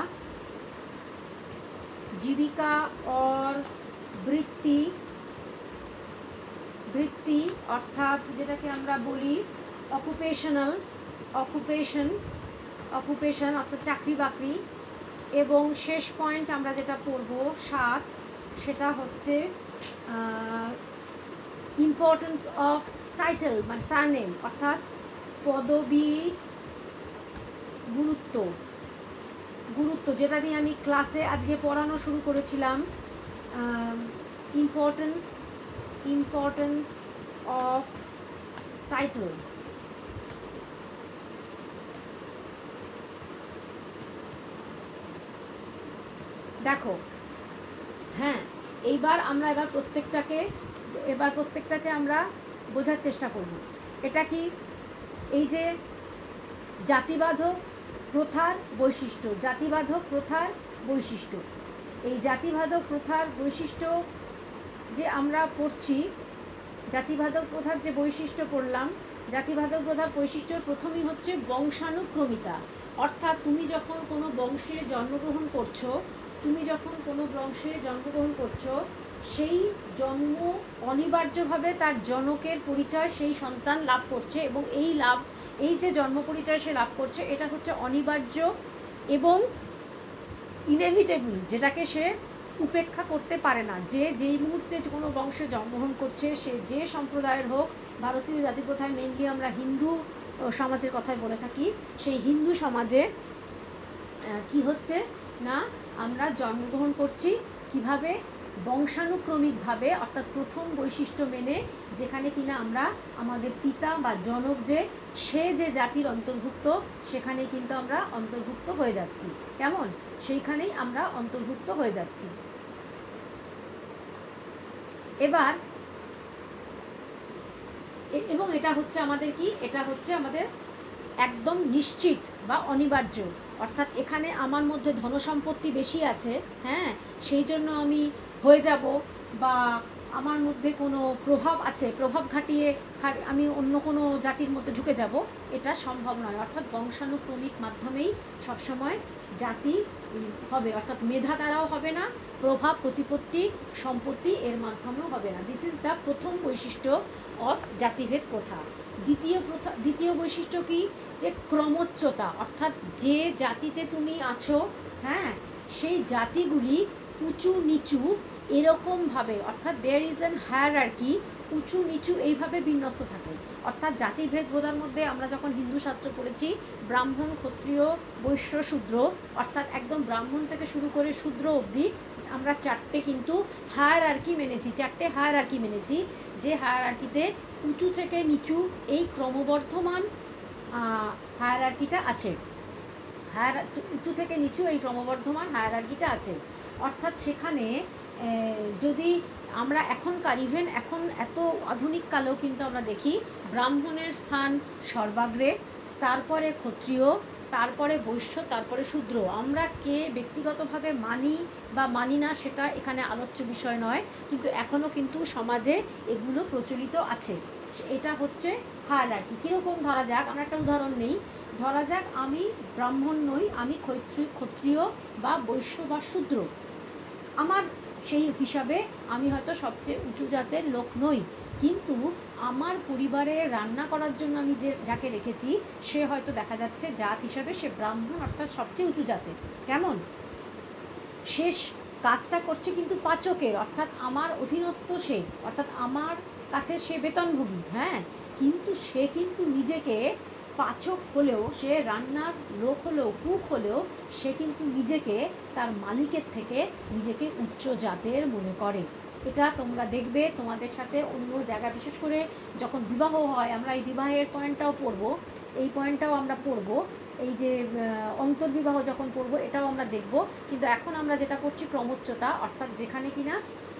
[SPEAKER 1] জীবিকা অর বৃত্তি। বৃত্তি অর্থাৎ যেটাকে আমরা বলি অকুপেশনাল, অকুপেশন, অকুপেশন অর্থাৎ চাকরি বাকরি। এবং শেষ পয়েন্ট আমরা যেটা পড়ব 7, সেটা হচ্ছে ইম্পর্টেন্স অফ টাইটেল মানে সারনেম অর্থাৎ পদবীর গুরুত্ব। গুরুত্ব যেটা দিয়ে আমি ক্লাসে আজকে পড়ানো শুরু করেছিলাম। Importance, importance of title. দেখো, হ্যাঁ, এইবার আমরা প্রত্যেকটাকে আমরা বোঝার চেষ্টা করব। এটা কি? এই যে জাতিবাধক প্রথার বৈশিষ্ট্য, জাতিবাধক প্রথার বৈশিষ্ট্য, এই জাতিবাধক প্রথার বৈশিষ্ট্য যে আমরা পড়ছি, জাতিবাধক প্রথার যে বৈশিষ্ট্য পড়লাম, জাতিবাধক প্রথার বৈশিষ্ট্যর প্রথমেই হচ্ছে বংশানুক্রমিতা। অর্থাৎ তুমি যখন কোনো বংশে জন্মগ্রহণ করছো, সেই জন্ম অনিবার্যভাবে তার জনকের পরিচয় সেই সন্তান লাভ করছে, এবং এই যে জন্ম পরিচয় সে লাভ করছে এটা হচ্ছে অনিবার্য এবং ইনএভিটেবল, যেটাকে সে উপেক্ষা করতে পারে না। যেই মুহূর্তে কোনো বংশে জন্মগ্রহণ করছে, সে যে সম্প্রদায়ের হোক, ভারতীয় জাতিপ্রথায় মেনলি আমরা হিন্দু সমাজের কথাই বলে থাকি, সেই হিন্দু সমাজে কি হচ্ছে না, আমরা জন্মগ্রহণ করছি কিভাবে? বংশানুক্রমিকভাবে, অর্থাৎ প্রথম বৈশিষ্ট্য মেনে, যেখানে কিনা আমরা আমাদের পিতা বা জনক সে যে জাতির অন্তর্ভুক্ত, সেখানেই কিন্তু আমরা অন্তর্ভুক্ত হয়ে যাচ্ছি। কেমন? সেইখানেই আমরা অন্তর্ভুক্ত হয়ে যাচ্ছি। এবার এবং এটা হচ্ছে আমাদের কি? এটা হচ্ছে আমাদের একদম নিশ্চিত বা অনিবার্য। অর্থাৎ এখানে আমার মধ্যে ধনসম্পত্তি বেশি আছে, হ্যাঁ, সেই জন্য আমি হয়ে যাব, বা আমার মধ্যে কোনো প্রভাব আছে, প্রভাব খাটিয়ে আমি অন্য কোনো জাতির মধ্যে ঢুকে যাব, এটা সম্ভব নয়। অর্থাৎ বংশানুক্রমিক মাধ্যমেই সবসময় জাতি হবে, অর্থাৎ মেধা দ্বারাও হবে না, প্রভাব প্রতিপত্তি সম্পত্তি এর মাধ্যমেও হবে না। দিস ইজ দ্য প্রথম বৈশিষ্ট্য অফ জাতিভেদ প্রথা। দ্বিতীয় বৈশিষ্ট্য কি? যে ক্রমোচ্চতা, অর্থাৎ যে জাতিতে তুমি আছো, হ্যাঁ, সেই জাতিগুলি উঁচু নিচু এরকমভাবে, অর্থাৎ দেয়ার ইজ অ্যান হায়ারার্কি, উঁচু নিচু এইভাবে বিন্যস্ত থাকে। অর্থাৎ জাতিভেদ বোধার মধ্যে আমরা যখন হিন্দু শাস্ত্র পড়েছি, ব্রাহ্মণ, ক্ষত্রিয়, বৈশ্য, শূদ্র, অর্থাৎ একদম ব্রাহ্মণ থেকে শুরু করে শূদ্র অবধি আমরা চারটে হায়ারার্কি মেনেছি, যে হায়ারার্কিতে উঁচু থেকে নিচু এই ক্রমবর্ধমান হায়ারার্কিটা আছে। উঁচু থেকে নিচু এই ক্রমবর্ধমান হায়ারার্কিটা আছে। অর্থাৎ সেখানে যদি আমরা এখন এত আধুনিক কালেও কিন্তু আমরা দেখি ব্রাহ্মণের স্থান সর্বাগ্রে, তারপরে ক্ষত্রিয়, তারপরে বৈশ্য, তারপরে শূদ্র। আমরা কে ব্যক্তিগতভাবে মানি বা মানি না সেটা এখানে আলোচ্য বিষয় নয়, কিন্তু এখনও কিন্তু সমাজে এগুলো প্রচলিত আছে। এটা হচ্ছে হায়ারার্কি। কীরকম? ধরা যাক, আমরা একটা উদাহরণ নেই। ধরা যাক আমি ব্রাহ্মণ নই, আমি ক্ষত্রিয় বা বৈশ্য বা শূদ্র। আমার সেই হিসাবে আমি হয়তো সবচেয়ে উঁচু জাতের লোক নই, কিন্তু আমার পরিবারে রান্না করার জন্য আমি যাকে রেখেছি সে হয়তো দেখা যাচ্ছে জাত হিসাবে সে ব্রাহ্মণ, অর্থাৎ সবচেয়ে উঁচু জাতের। কেমন শেষ কাজটা করছে কিন্তু পাচকের, অর্থাৎ আমার অধীনস্থ সে, অর্থাৎ আমার কাছে সে বেতনভোগী, হ্যাঁ, কিন্তু সে কিন্তু নিজেকে পাচক হলেও, সে রান্নার লোক হলেও, কুক হলেও, সে কিন্তু নিজেকে তার মালিকের থেকে নিজেকে উচ্চ জাতের মনে করে। এটা তোমরা দেখবে তোমাদের সাথে অন্য জায়গায়, বিশেষ করে যখন বিবাহ হয়, আমরা এই বিবাহের পয়েন্টটাও পড়বো, এই পয়েন্টটাও আমরা পড়বো, এই যে অন্তর্বিবাহ যখন পড়বো এটাও আমরা দেখব। কিন্তু এখন আমরা যেটা করছি ক্রমোচ্চতা, অর্থাৎ যেখানে কিনা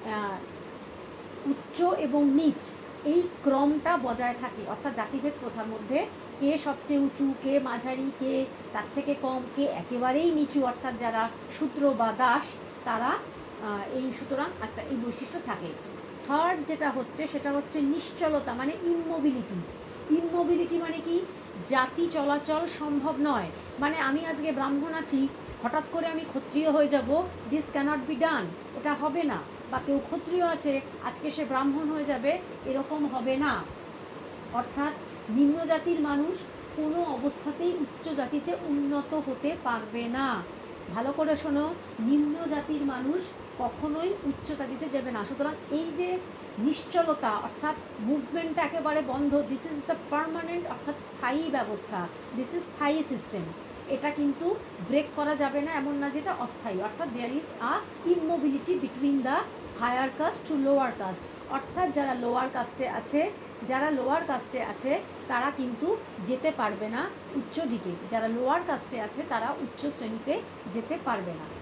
[SPEAKER 1] উচ্চ এবং নিচ এই ক্রমটা বজায় থাকে, অর্থাৎ জাতিভেদ প্রথার মধ্যে কে সবচেয়ে উঁচু, কে মাঝারি, কে তার থেকে কম, কে একেবারেই নিচু, অর্থাৎ যারা শূদ্র বা দাস তারা, এই সুতরাং একটা এই বৈশিষ্ট্য থাকে। থার্ড যেটা হচ্ছে সেটা হচ্ছে নিশ্চলতা, মানে ইমোবিলিটি। ইমোবিলিটি মানে কি? জাতি চলাচল সম্ভব নয়, মানে আমি আজকে ব্রাহ্মণ আছি, হঠাৎ করে আমি ক্ষত্রিয় হয়ে যাব, দিস ক্যানট বি ডান, ওটা হবে না। বা কেউ ক্ষত্রিয় আছে, আজকে সে ব্রাহ্মণ হয়ে যাবে, এরকম হবে না। অর্থাৎ নিম্ন জাতির মানুষ কোনো অবস্থাতেই উচ্চ জাতিতে উন্নত হতে পারবে না। ভালো করে শোনো, নিম্ন জাতির মানুষ কখনোই উচ্চ জাতিতে যাবে না। সুতরাং এই যে নিশ্চলতা, অর্থাৎ মুভমেন্টটা একেবারে বন্ধ, দিস ইজ দ্য পার্মানেন্ট, অর্থাৎ স্থায়ী ব্যবস্থা, দিস ইজ স্থায়ী সিস্টেম। এটা কিন্তু ব্রেক করা যাবে না, এমন না যেটা অস্থায়ী। অর্থাৎ there is a immobility between the higher caste to lower caste, অর্থাৎ যারা লোয়ার কাস্টে আছে, যারা লোয়ার কাস্টে আছে তারা কিন্তু যেতে পারবে না উচ্চ দিকে, যারা লোয়ার কাস্টে আছে তারা উচ্চ শ্রেণীতে যেতে পারবে না।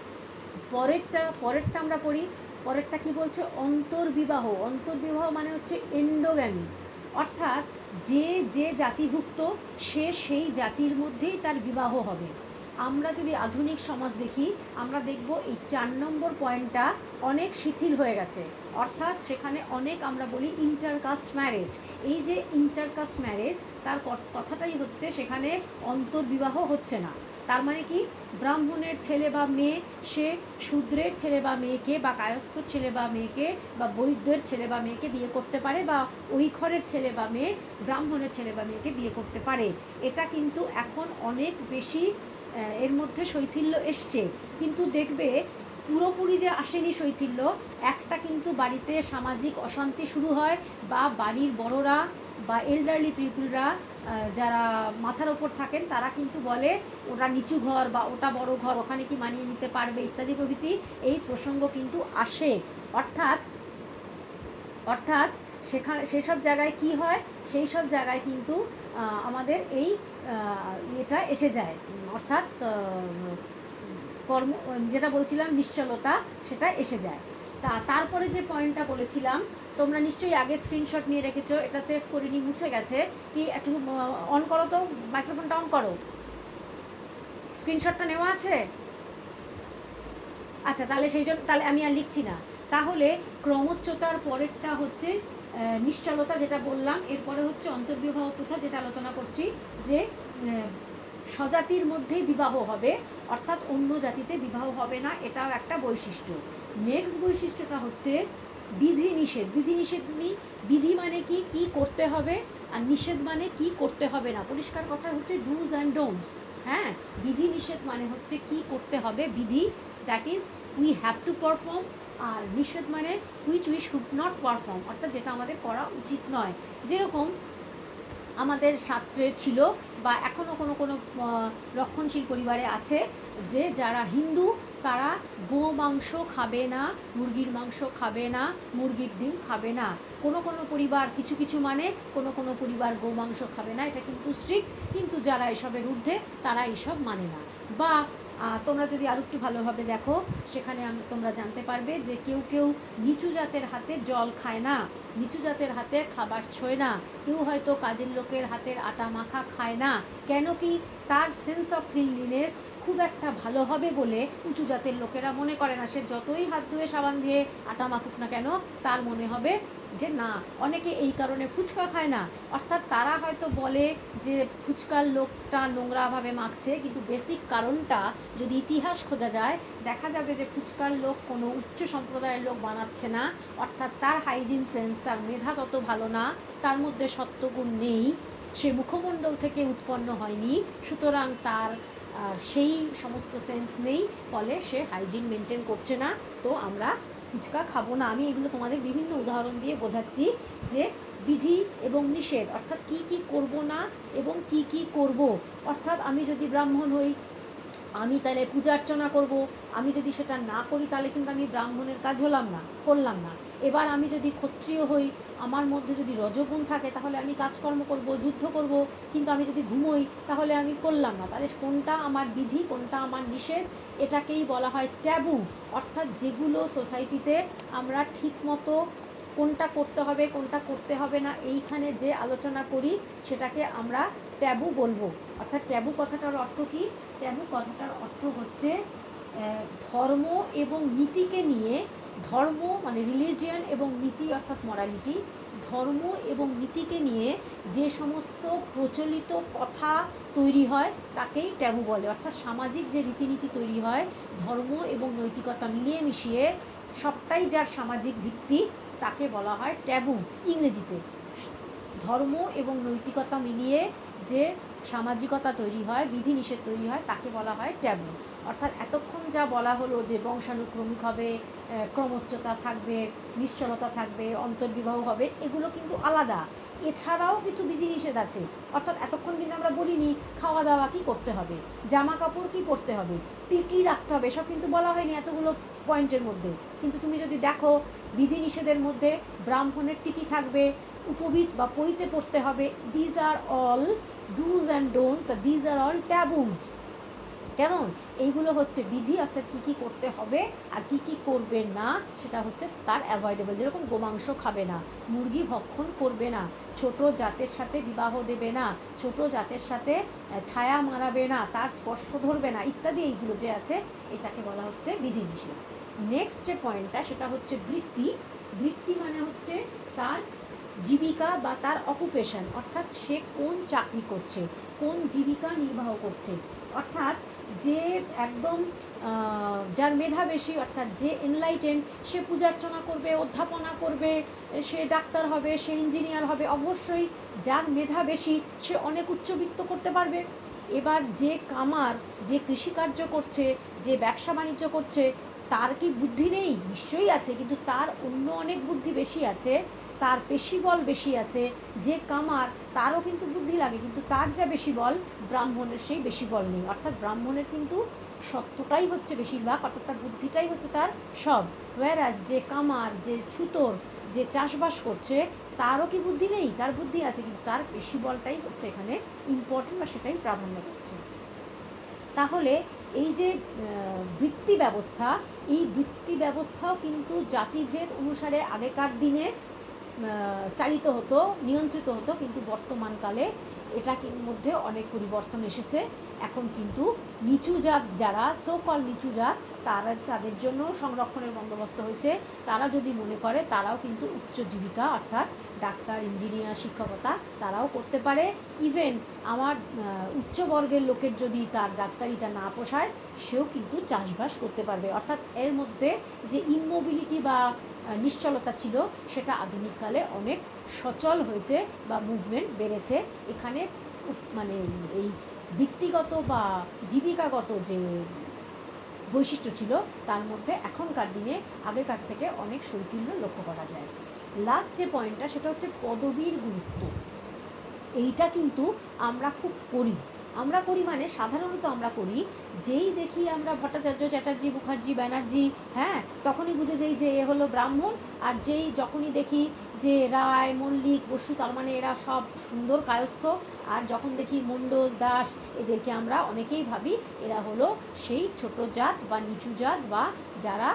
[SPEAKER 1] পরেরটা আমরা পড়ি। পরেরটা কি বলছে? অন্তর্বিবাহ। অন্তর্বিবাহ মানে হচ্ছে এন্ডোগ্যামি, অর্থাৎ যে জাতিভুক্ত সে সেই জাতির মধ্যেই তার বিবাহ হবে। আমরা যদি আধুনিক সমাজ দেখি, আমরা দেখব এই 4 নম্বর পয়েন্টটা অনেক শিথিল হয়ে গেছে, অর্থাৎ সেখানে অনেক আমরা বলি ইন্টারকাস্ট ম্যারেজ। এই যে ইন্টারকাস্ট ম্যারেজ, তার কথাটাই হচ্ছে সেখানে অন্তর্বিবাহ হচ্ছে না। তার মানে কি? ব্রাহ্মণের ছেলে বা মেয়ে সে শূদ্রের ছেলে বা মেয়েকে, বা কায়স্থর ছেলে বা মেয়েকে, বা বৈদ্যের ছেলে বা মেয়েকে বিয়ে করতে পারে, বা ওই ঘরের ছেলে বা মেয়ে ব্রাহ্মণের ছেলে বা মেয়েকে বিয়ে করতে পারে। এটা কিন্তু এখন অনেক বেশি এর মধ্যে শৈথিল্য এসছে। কিন্তু দেখবে পুরোপুরি যে আসেনি শৈথিল্য, একটা কিন্তু বাড়িতে সামাজিক অশান্তি শুরু হয়, বা বাড়ির বড়রা বা এল্ডারলি পিপুলরা যারা মাথার ওপর থাকেন তারা কিন্তু বলে ওটা নিচু ঘর, বা ওটা বড় ঘর, ওখানে কি মানিয়ে নিতে পারবে, ইত্যাদি প্রভৃতি এই প্রসঙ্গ কিন্তু আসে। অর্থাৎ সেসব জায়গায় কি হয়, সেই সব জায়গায় কিন্তু আমাদের এই এটা এসে যায়, অর্থাৎ কর্ম, যেটা বলছিলাম নিশ্চলতা, সেটা এসে যায়। তারপরে যে পয়েন্টটা বলেছিলাম, তোমরা নিশ্চয়ই আগে স্ক্রিনশট নিয়ে রেখেছো, এটা সেভ করিনি, মুছে গেছে। কি একটু অন করো তো, মাইক্রোফোনটা অন করো। স্ক্রিনশটটা নেওয়া আছে? আচ্ছা, তাহলে আমি আর লিখছি না। তাহলে ক্রমোচ্চতার পরেরটা হচ্ছে নিশ্চলতা, যেটা বললাম। এরপরে হচ্ছে অন্তর্বিবাহ প্রথা, যেটা আলোচনা করছি, যে স্বজাতির মধ্যেই বিবাহ হবে, অর্থাৎ অন্য জাতিতে বিবাহ হবে না, এটাও একটা বৈশিষ্ট্য। নেক্সট বৈশিষ্ট্যটা হচ্ছে বিধি নিষেধ। বিধি মানে কি করতে হবে, আর নিষেধ মানে কি করতে হবে না। পরিষ্কার কথা হচ্ছে ডুজ অ্যান্ড ডোন্টস। হ্যাঁ, বিধি নিষেধ মানে হচ্ছে কি করতে হবে, বিধি, that is we have to perform, আর নিষেধ মানে which we should not perform, অর্থাৎ যেটা আমাদের করা উচিত নয়। যেরকম আমাদের শাস্ত্রে ছিল, বা এখনও কোনো রক্ষণশীল পরিবারে আছে, যে যারা হিন্দু তারা গো মাংস খাবে না, মুরগির মাংস খাবে না, মুরগির ডিম খাবে না। কোনো পরিবার কিছু মানে, কোনো পরিবার গো মাংস খাবে না, এটা কিন্তু স্ট্রিক্ট। কিন্তু যারা এসবের ঊর্ধ্বে তারা এসব মানে না। বা তোমরা যদি আর একটু ভালোভাবে দেখো, সেখানে তোমরা জানতে পারবে যে কেউ নিচু জাতের হাতে জল খায় না, নিচু জাতের হাতে খাবার ছোঁয় না, কেউ হয়তো কাজের লোকের হাতের আটা মাখা খায় না। কেন কি? তার সেন্স অফ ক্লিনলিনেস খুব একটা ভালো হবে বলে উঁচু জাতের লোকেরা মনে করে না। সে যতই হাত ধুয়ে সাবান দিয়ে আটা মাখুক না কেন, তার মনে হবে যে না। অনেকে এই কারণে ফুচকা খায় না, অর্থাৎ তারা হয়তো বলে যে ফুচকার লোকটা নোংরাভাবে মাখছে, কিন্তু বেসিক কারণটা যদি ইতিহাস খোঁজা যায় দেখা যাবে যে ফুচকার লোক কোনো উচ্চ সম্প্রদায়ের লোক বানাচ্ছে না, অর্থাৎ তার হাইজিন সেন্স, তার মেধা তত ভালো না, তার মধ্যে সত্ত্বগুণ নেই, সে মুখমণ্ডল থেকে উৎপন্ন হয়নি, সুতরাং তার সেই সমস্ত সেন্স নেই, ফলে সে হাইজিন মেনটেন করছে না, তো আমরা ফুচকা খাবো না। আমি এগুলো তোমাদের বিভিন্ন উদাহরণ দিয়ে বোঝাচ্ছি যে বিধি এবং নিষেধ, অর্থাৎ কি কি করব না এবং কি কি করব। অর্থাৎ আমি যদি ব্রাহ্মণ হই, আমি তাহলে পূজা অর্চনা করব, আমি যদি সেটা না করি তাহলে কিন্তু আমি ব্রাহ্মণের কাজ করলাম না। এবার আমি যদি ক্ষত্রিয় হই, আমার মধ্যে যদি রজগুণ থাকে তাহলে আমি কাজকর্ম করব, যুদ্ধ করব, কিন্তু আমি যদি ঘুমোই তাহলে আমি করলাম না। তাহলে কোনটা আমার বিধি, কোনটা আমার নিষেধ, এটাকেই বলা হয় ট্যাবু। অর্থাৎ যেগুলো সোসাইটিতে আমরা ঠিকমতো কোনটা করতে হবে কোনটা করতে হবে না এইখানে যে আলোচনা করি সেটাকে আমরা ট্যাবু বলবো। অর্থাৎ ট্যাবু কথাটার অর্থ কী? ট্যাবু কথাটার অর্থ হচ্ছে ধর্ম এবং নীতিকে নিয়ে, ধর্ম মানে রিলিজিয়ান এবং নীতি অর্থাৎ মরালিটি, ধর্ম এবং নীতিকে নিয়ে যে সমস্ত প্রচলিত কথা তৈরি হয় তাকেই ট্যাবু বলে। অর্থাৎ সামাজিক যে রীতিনীতি তৈরি হয় ধর্ম এবং নৈতিকতা মিলিয়ে মিশিয়ে সবটাই যার সামাজিক ভিত্তি, তাকে বলা হয় ট্যাবু। ইংরেজিতে ধর্ম এবং নৈতিকতা মিলিয়ে যে সামাজিকতা তৈরি হয়, বিধিনিষেধ তৈরি হয়, তাকে বলা হয় ট্যাবু। অর্থাৎ এতক্ষণ যা বলা হলো যে বংশানুক্রমিক হবে, ক্রমোচ্চতা থাকবে, নিশ্চলতা থাকবে, অন্তর্বিবাহ হবে, এগুলো কিন্তু আলাদা। এছাড়াও কিছু বিধিনিষেধ আছে। অর্থাৎ এতক্ষণ কিন্তু আমরা বলিনি খাওয়া দাওয়া কী করতে হবে, জামা কাপড় কী পরতে হবে, কী রাখতে হবে, সব কিন্তু বলা হয়নি এতগুলো পয়েন্টের মধ্যে। কিন্তু তুমি যদি দেখো বিধিনিষেধের মধ্যে ব্রাহ্মণের তিথি থাকবে, উপবিদ বা পইতে পড়তে হবে, these are all dos and don'ts, these are all taboos. কেমন? এইগুলো হচ্ছে বিধি, অর্থাৎ কী কী করতে হবে আর কী কী করবে না সেটা হচ্ছে তার অ্যাভয়েডেবল। যেরকম গোমাংস খাবে না, মুরগি ভক্ষণ করবে না, ছোট জাতের সাথে বিবাহ দেবে না, ছোট জাতের সাথে ছায়া মারাবে না, তার স্পর্শ ধরবে না, ইত্যাদি এইগুলো যে আছে এটাকে বলা হচ্ছে বিধিনিষেধ। নেক্সট যে পয়েন্টটা সেটা হচ্ছে বৃত্তি। বৃত্তি মানে হচ্ছে তার জীবিকা বা তার অকুপেশন, অর্থাৎ সে কোন চাকরি করছে, কোন জীবিকা নির্বাহ করছে। অর্থাৎ যে একদম যার মেধা বেশি, অর্থাৎ যে এনলাইটেন্ড, সে পূজার্চনা করবে, অধ্যাপনা করবে, সে ডাক্তার হবে, সে ইঞ্জিনিয়ার হবে। অবশ্যই যার মেধা বেশি সে অনেক উচ্চবিত্ত করতে পারবে। এবার যে কামার, যে কৃষিকার্য করছে, যে ব্যবসা বাণিজ্য করছে, তার কি বুদ্ধি নেই? নিশ্চয়ই আছে, কিন্তু তার অন্য অনেক বুদ্ধি বেশি আছে, তার পেশি বল বেশি আছে। যে কামার তারও কিন্তু বুদ্ধি লাগে, কিন্তু তার যা বেশি বল, ব্রাহ্মণের সেই বেশি বল নেই। অর্থাৎ ব্রাহ্মণের কিন্তু সত্যটাই হচ্ছে বেশিরভাগ, অর্থাৎ তার বুদ্ধিটাই হচ্ছে তার সব। ওয়ারাস যে কামার, যে ছুতোর, যে চাষবাস করছে, তারও কি বুদ্ধি নেই? তার বুদ্ধি আছে, কিন্তু তার পেশি বলটাই হচ্ছে এখানে ইম্পর্টেন্ট বা সেটাই প্রাধান্য করছে। তাহলে এই যে বৃত্তি ব্যবস্থা, এই বৃত্তি ব্যবস্থাও কিন্তু জাতিভেদ অনুসারে আগেকার দিনে চালিত হতো, নিয়ন্ত্রিত হতো, কিন্তু বর্তমানকালে এটার মধ্যে অনেক পরিবর্তন এসেছে। এখন কিন্তু নিচু জাত যারা সোকল নিচু জাত, তাদের জন্য সংরক্ষণের বন্দোবস্ত হয়েছে। তারা যদি মনে করে তারাও কিন্তু উচ্চ জীবিকা অর্থাৎ ডাক্তার, ইঞ্জিনিয়ার, শিক্ষকতা তারাও করতে পারে। ইভেন আমার উচ্চবর্গের লোকের যদি তার ডাক্তারিটা না পোষায়, সেও কিন্তু চাষবাস করতে পারবে। অর্থাৎ এর মধ্যে যে ইমোবিলিটি বা নিশ্চলতা ছিল সেটা আধুনিককালে অনেক সচল হয়েছে বা মুভমেন্ট বেড়েছে। এখানে মানে এই ব্যক্তিগত বা জীবিকাগত যে বৈশিষ্ট্য ছিল তার মধ্যে এখনকার দিনে আগেকার থেকে অনেক শৈথিল্য লক্ষ্য করা যায়। লাস্ট যে পয়েন্টটা সেটা হচ্ছে পদবীর গুরুত্ব। এইটা কিন্তু আমরা খুব করি মানে সাধারণত আমরা করি, যেই দেখি আমরা ভট্টাচার্য, চ্যাটার্জি, মুখার্জি, ব্যানার্জি, হ্যাঁ, তখনই বুঝে যাই যে এ হলো ব্রাহ্মণ। আর যখনই দেখি যে রায়, মল্লিক, বসু, তার মানে এরা সব সুন্দর কায়স্থ। আর যখন দেখি মণ্ডল, দাস, এদেরকে আমরা অনেকেই ভাবি এরা হলো সেই ছোট জাত বা নিচু জাত বা যারা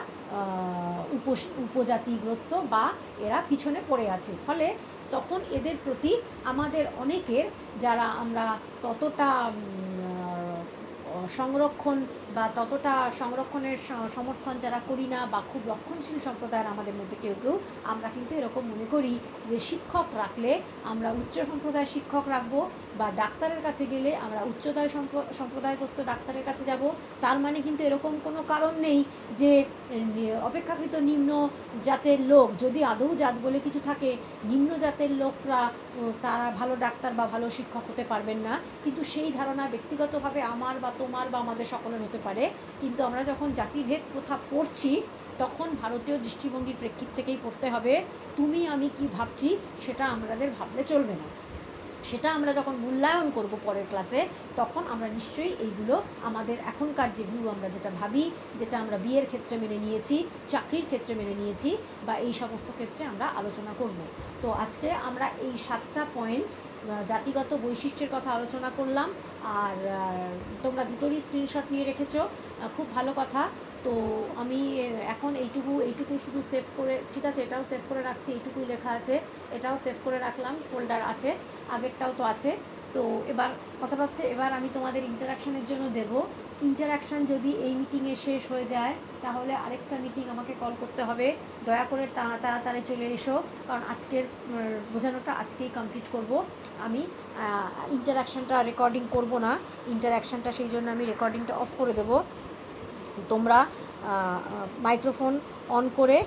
[SPEAKER 1] উপজাতিগ্রস্ত বা এরা পিছনে পড়ে আছে। ফলে তখন এদের প্রতি আমাদের অনেকের, যারা আমরা ততটা সংরক্ষণ বা ততটা সংরক্ষণের সমর্থন যারা করি না, বা খুব রক্ষণশীল সম্প্রদায়ের আমাদের মধ্যে কেউ কেউ আমরা কিন্তু এরকম মনে করি যে শিক্ষক রাখলে আমরা উচ্চ সম্প্রদায়ের শিক্ষক রাখবো, বা ডাক্তারের কাছে গেলে আমরা উচ্চতায় সম্প্রদায়গ্রস্ত ডাক্তারের কাছে যাব। তার মানে কিন্তু এরকম কোনো কারণ নেই যে অপেক্ষাকৃত নিম্ন জাতের লোক, যদি আদৌ জাত বলে কিছু থাকে, নিম্ন জাতের লোকরা তারা ভালো ডাক্তার বা ভালো শিক্ষক হতে পারবেন না। কিন্তু সেই ধারণা ব্যক্তিগতভাবে আমার বা তোমার বা আমাদের সকলের হতে পারে, কিন্তু আমরা যখন জাতিভেদ প্রথা পড়ছি তখন ভারতীয় দৃষ্টিভঙ্গির প্রেক্ষিত থেকেই পড়তে হবে। তুমি আমি কি ভাবছি সেটা আমাদের ভাবলে চলবে না, সেটা আমরা যখন মূল্যায়ন করব পরের ক্লাসে, তখন আমরা নিশ্চয়ই এইগুলো আমাদের এখনকার যে ভিউ, আমরা যেটা ভাবি, যেটা আমরা বিয়ের ক্ষেত্রে মেনে নিয়েছি, চাকরির ক্ষেত্রে মেনে নিয়েছি, বা এই সমস্ত ক্ষেত্রে আমরা আলোচনা করব। তো আজকে আমরা এই 7টা পয়েন্ট জাতিগত বৈশিষ্ট্যের কথা আলোচনা করলাম। আর তোমরা দুটোরই স্ক্রিনশট নিয়ে রেখেছো, খুব ভালো কথা। তো আমি এখন এইটুকু শুধু সেভ করে, ঠিক আছে, এটাও সেভ করে রাখছি, এইটুকুই লেখা আছে, এটাও সেভ করে রাখলাম, ফোল্ডার আছে, আগেরটাও তো আছে। তো এবার কথাটা হচ্ছে, এবার আমি তোমাদের ইন্টারাকশানের জন্য দেব। ইন্টারাকশান যদি এই মিটিংয়ে শেষ হয়ে যায় তাহলে আরেকটা মিটিং আমাকে কল করতে হবে। দয়া করে তাড়াতাড়ি চলে এসো, কারণ আজকের বোঝানোটা আজকেই কমপ্লিট করব। আমি ইন্টারাকশানটা রেকর্ডিং করব না, ইন্টারাকশানটা সেই জন্য আমি রেকর্ডিংটা অফ করে দেব। তোমরা মাইক্রোফোন অন করে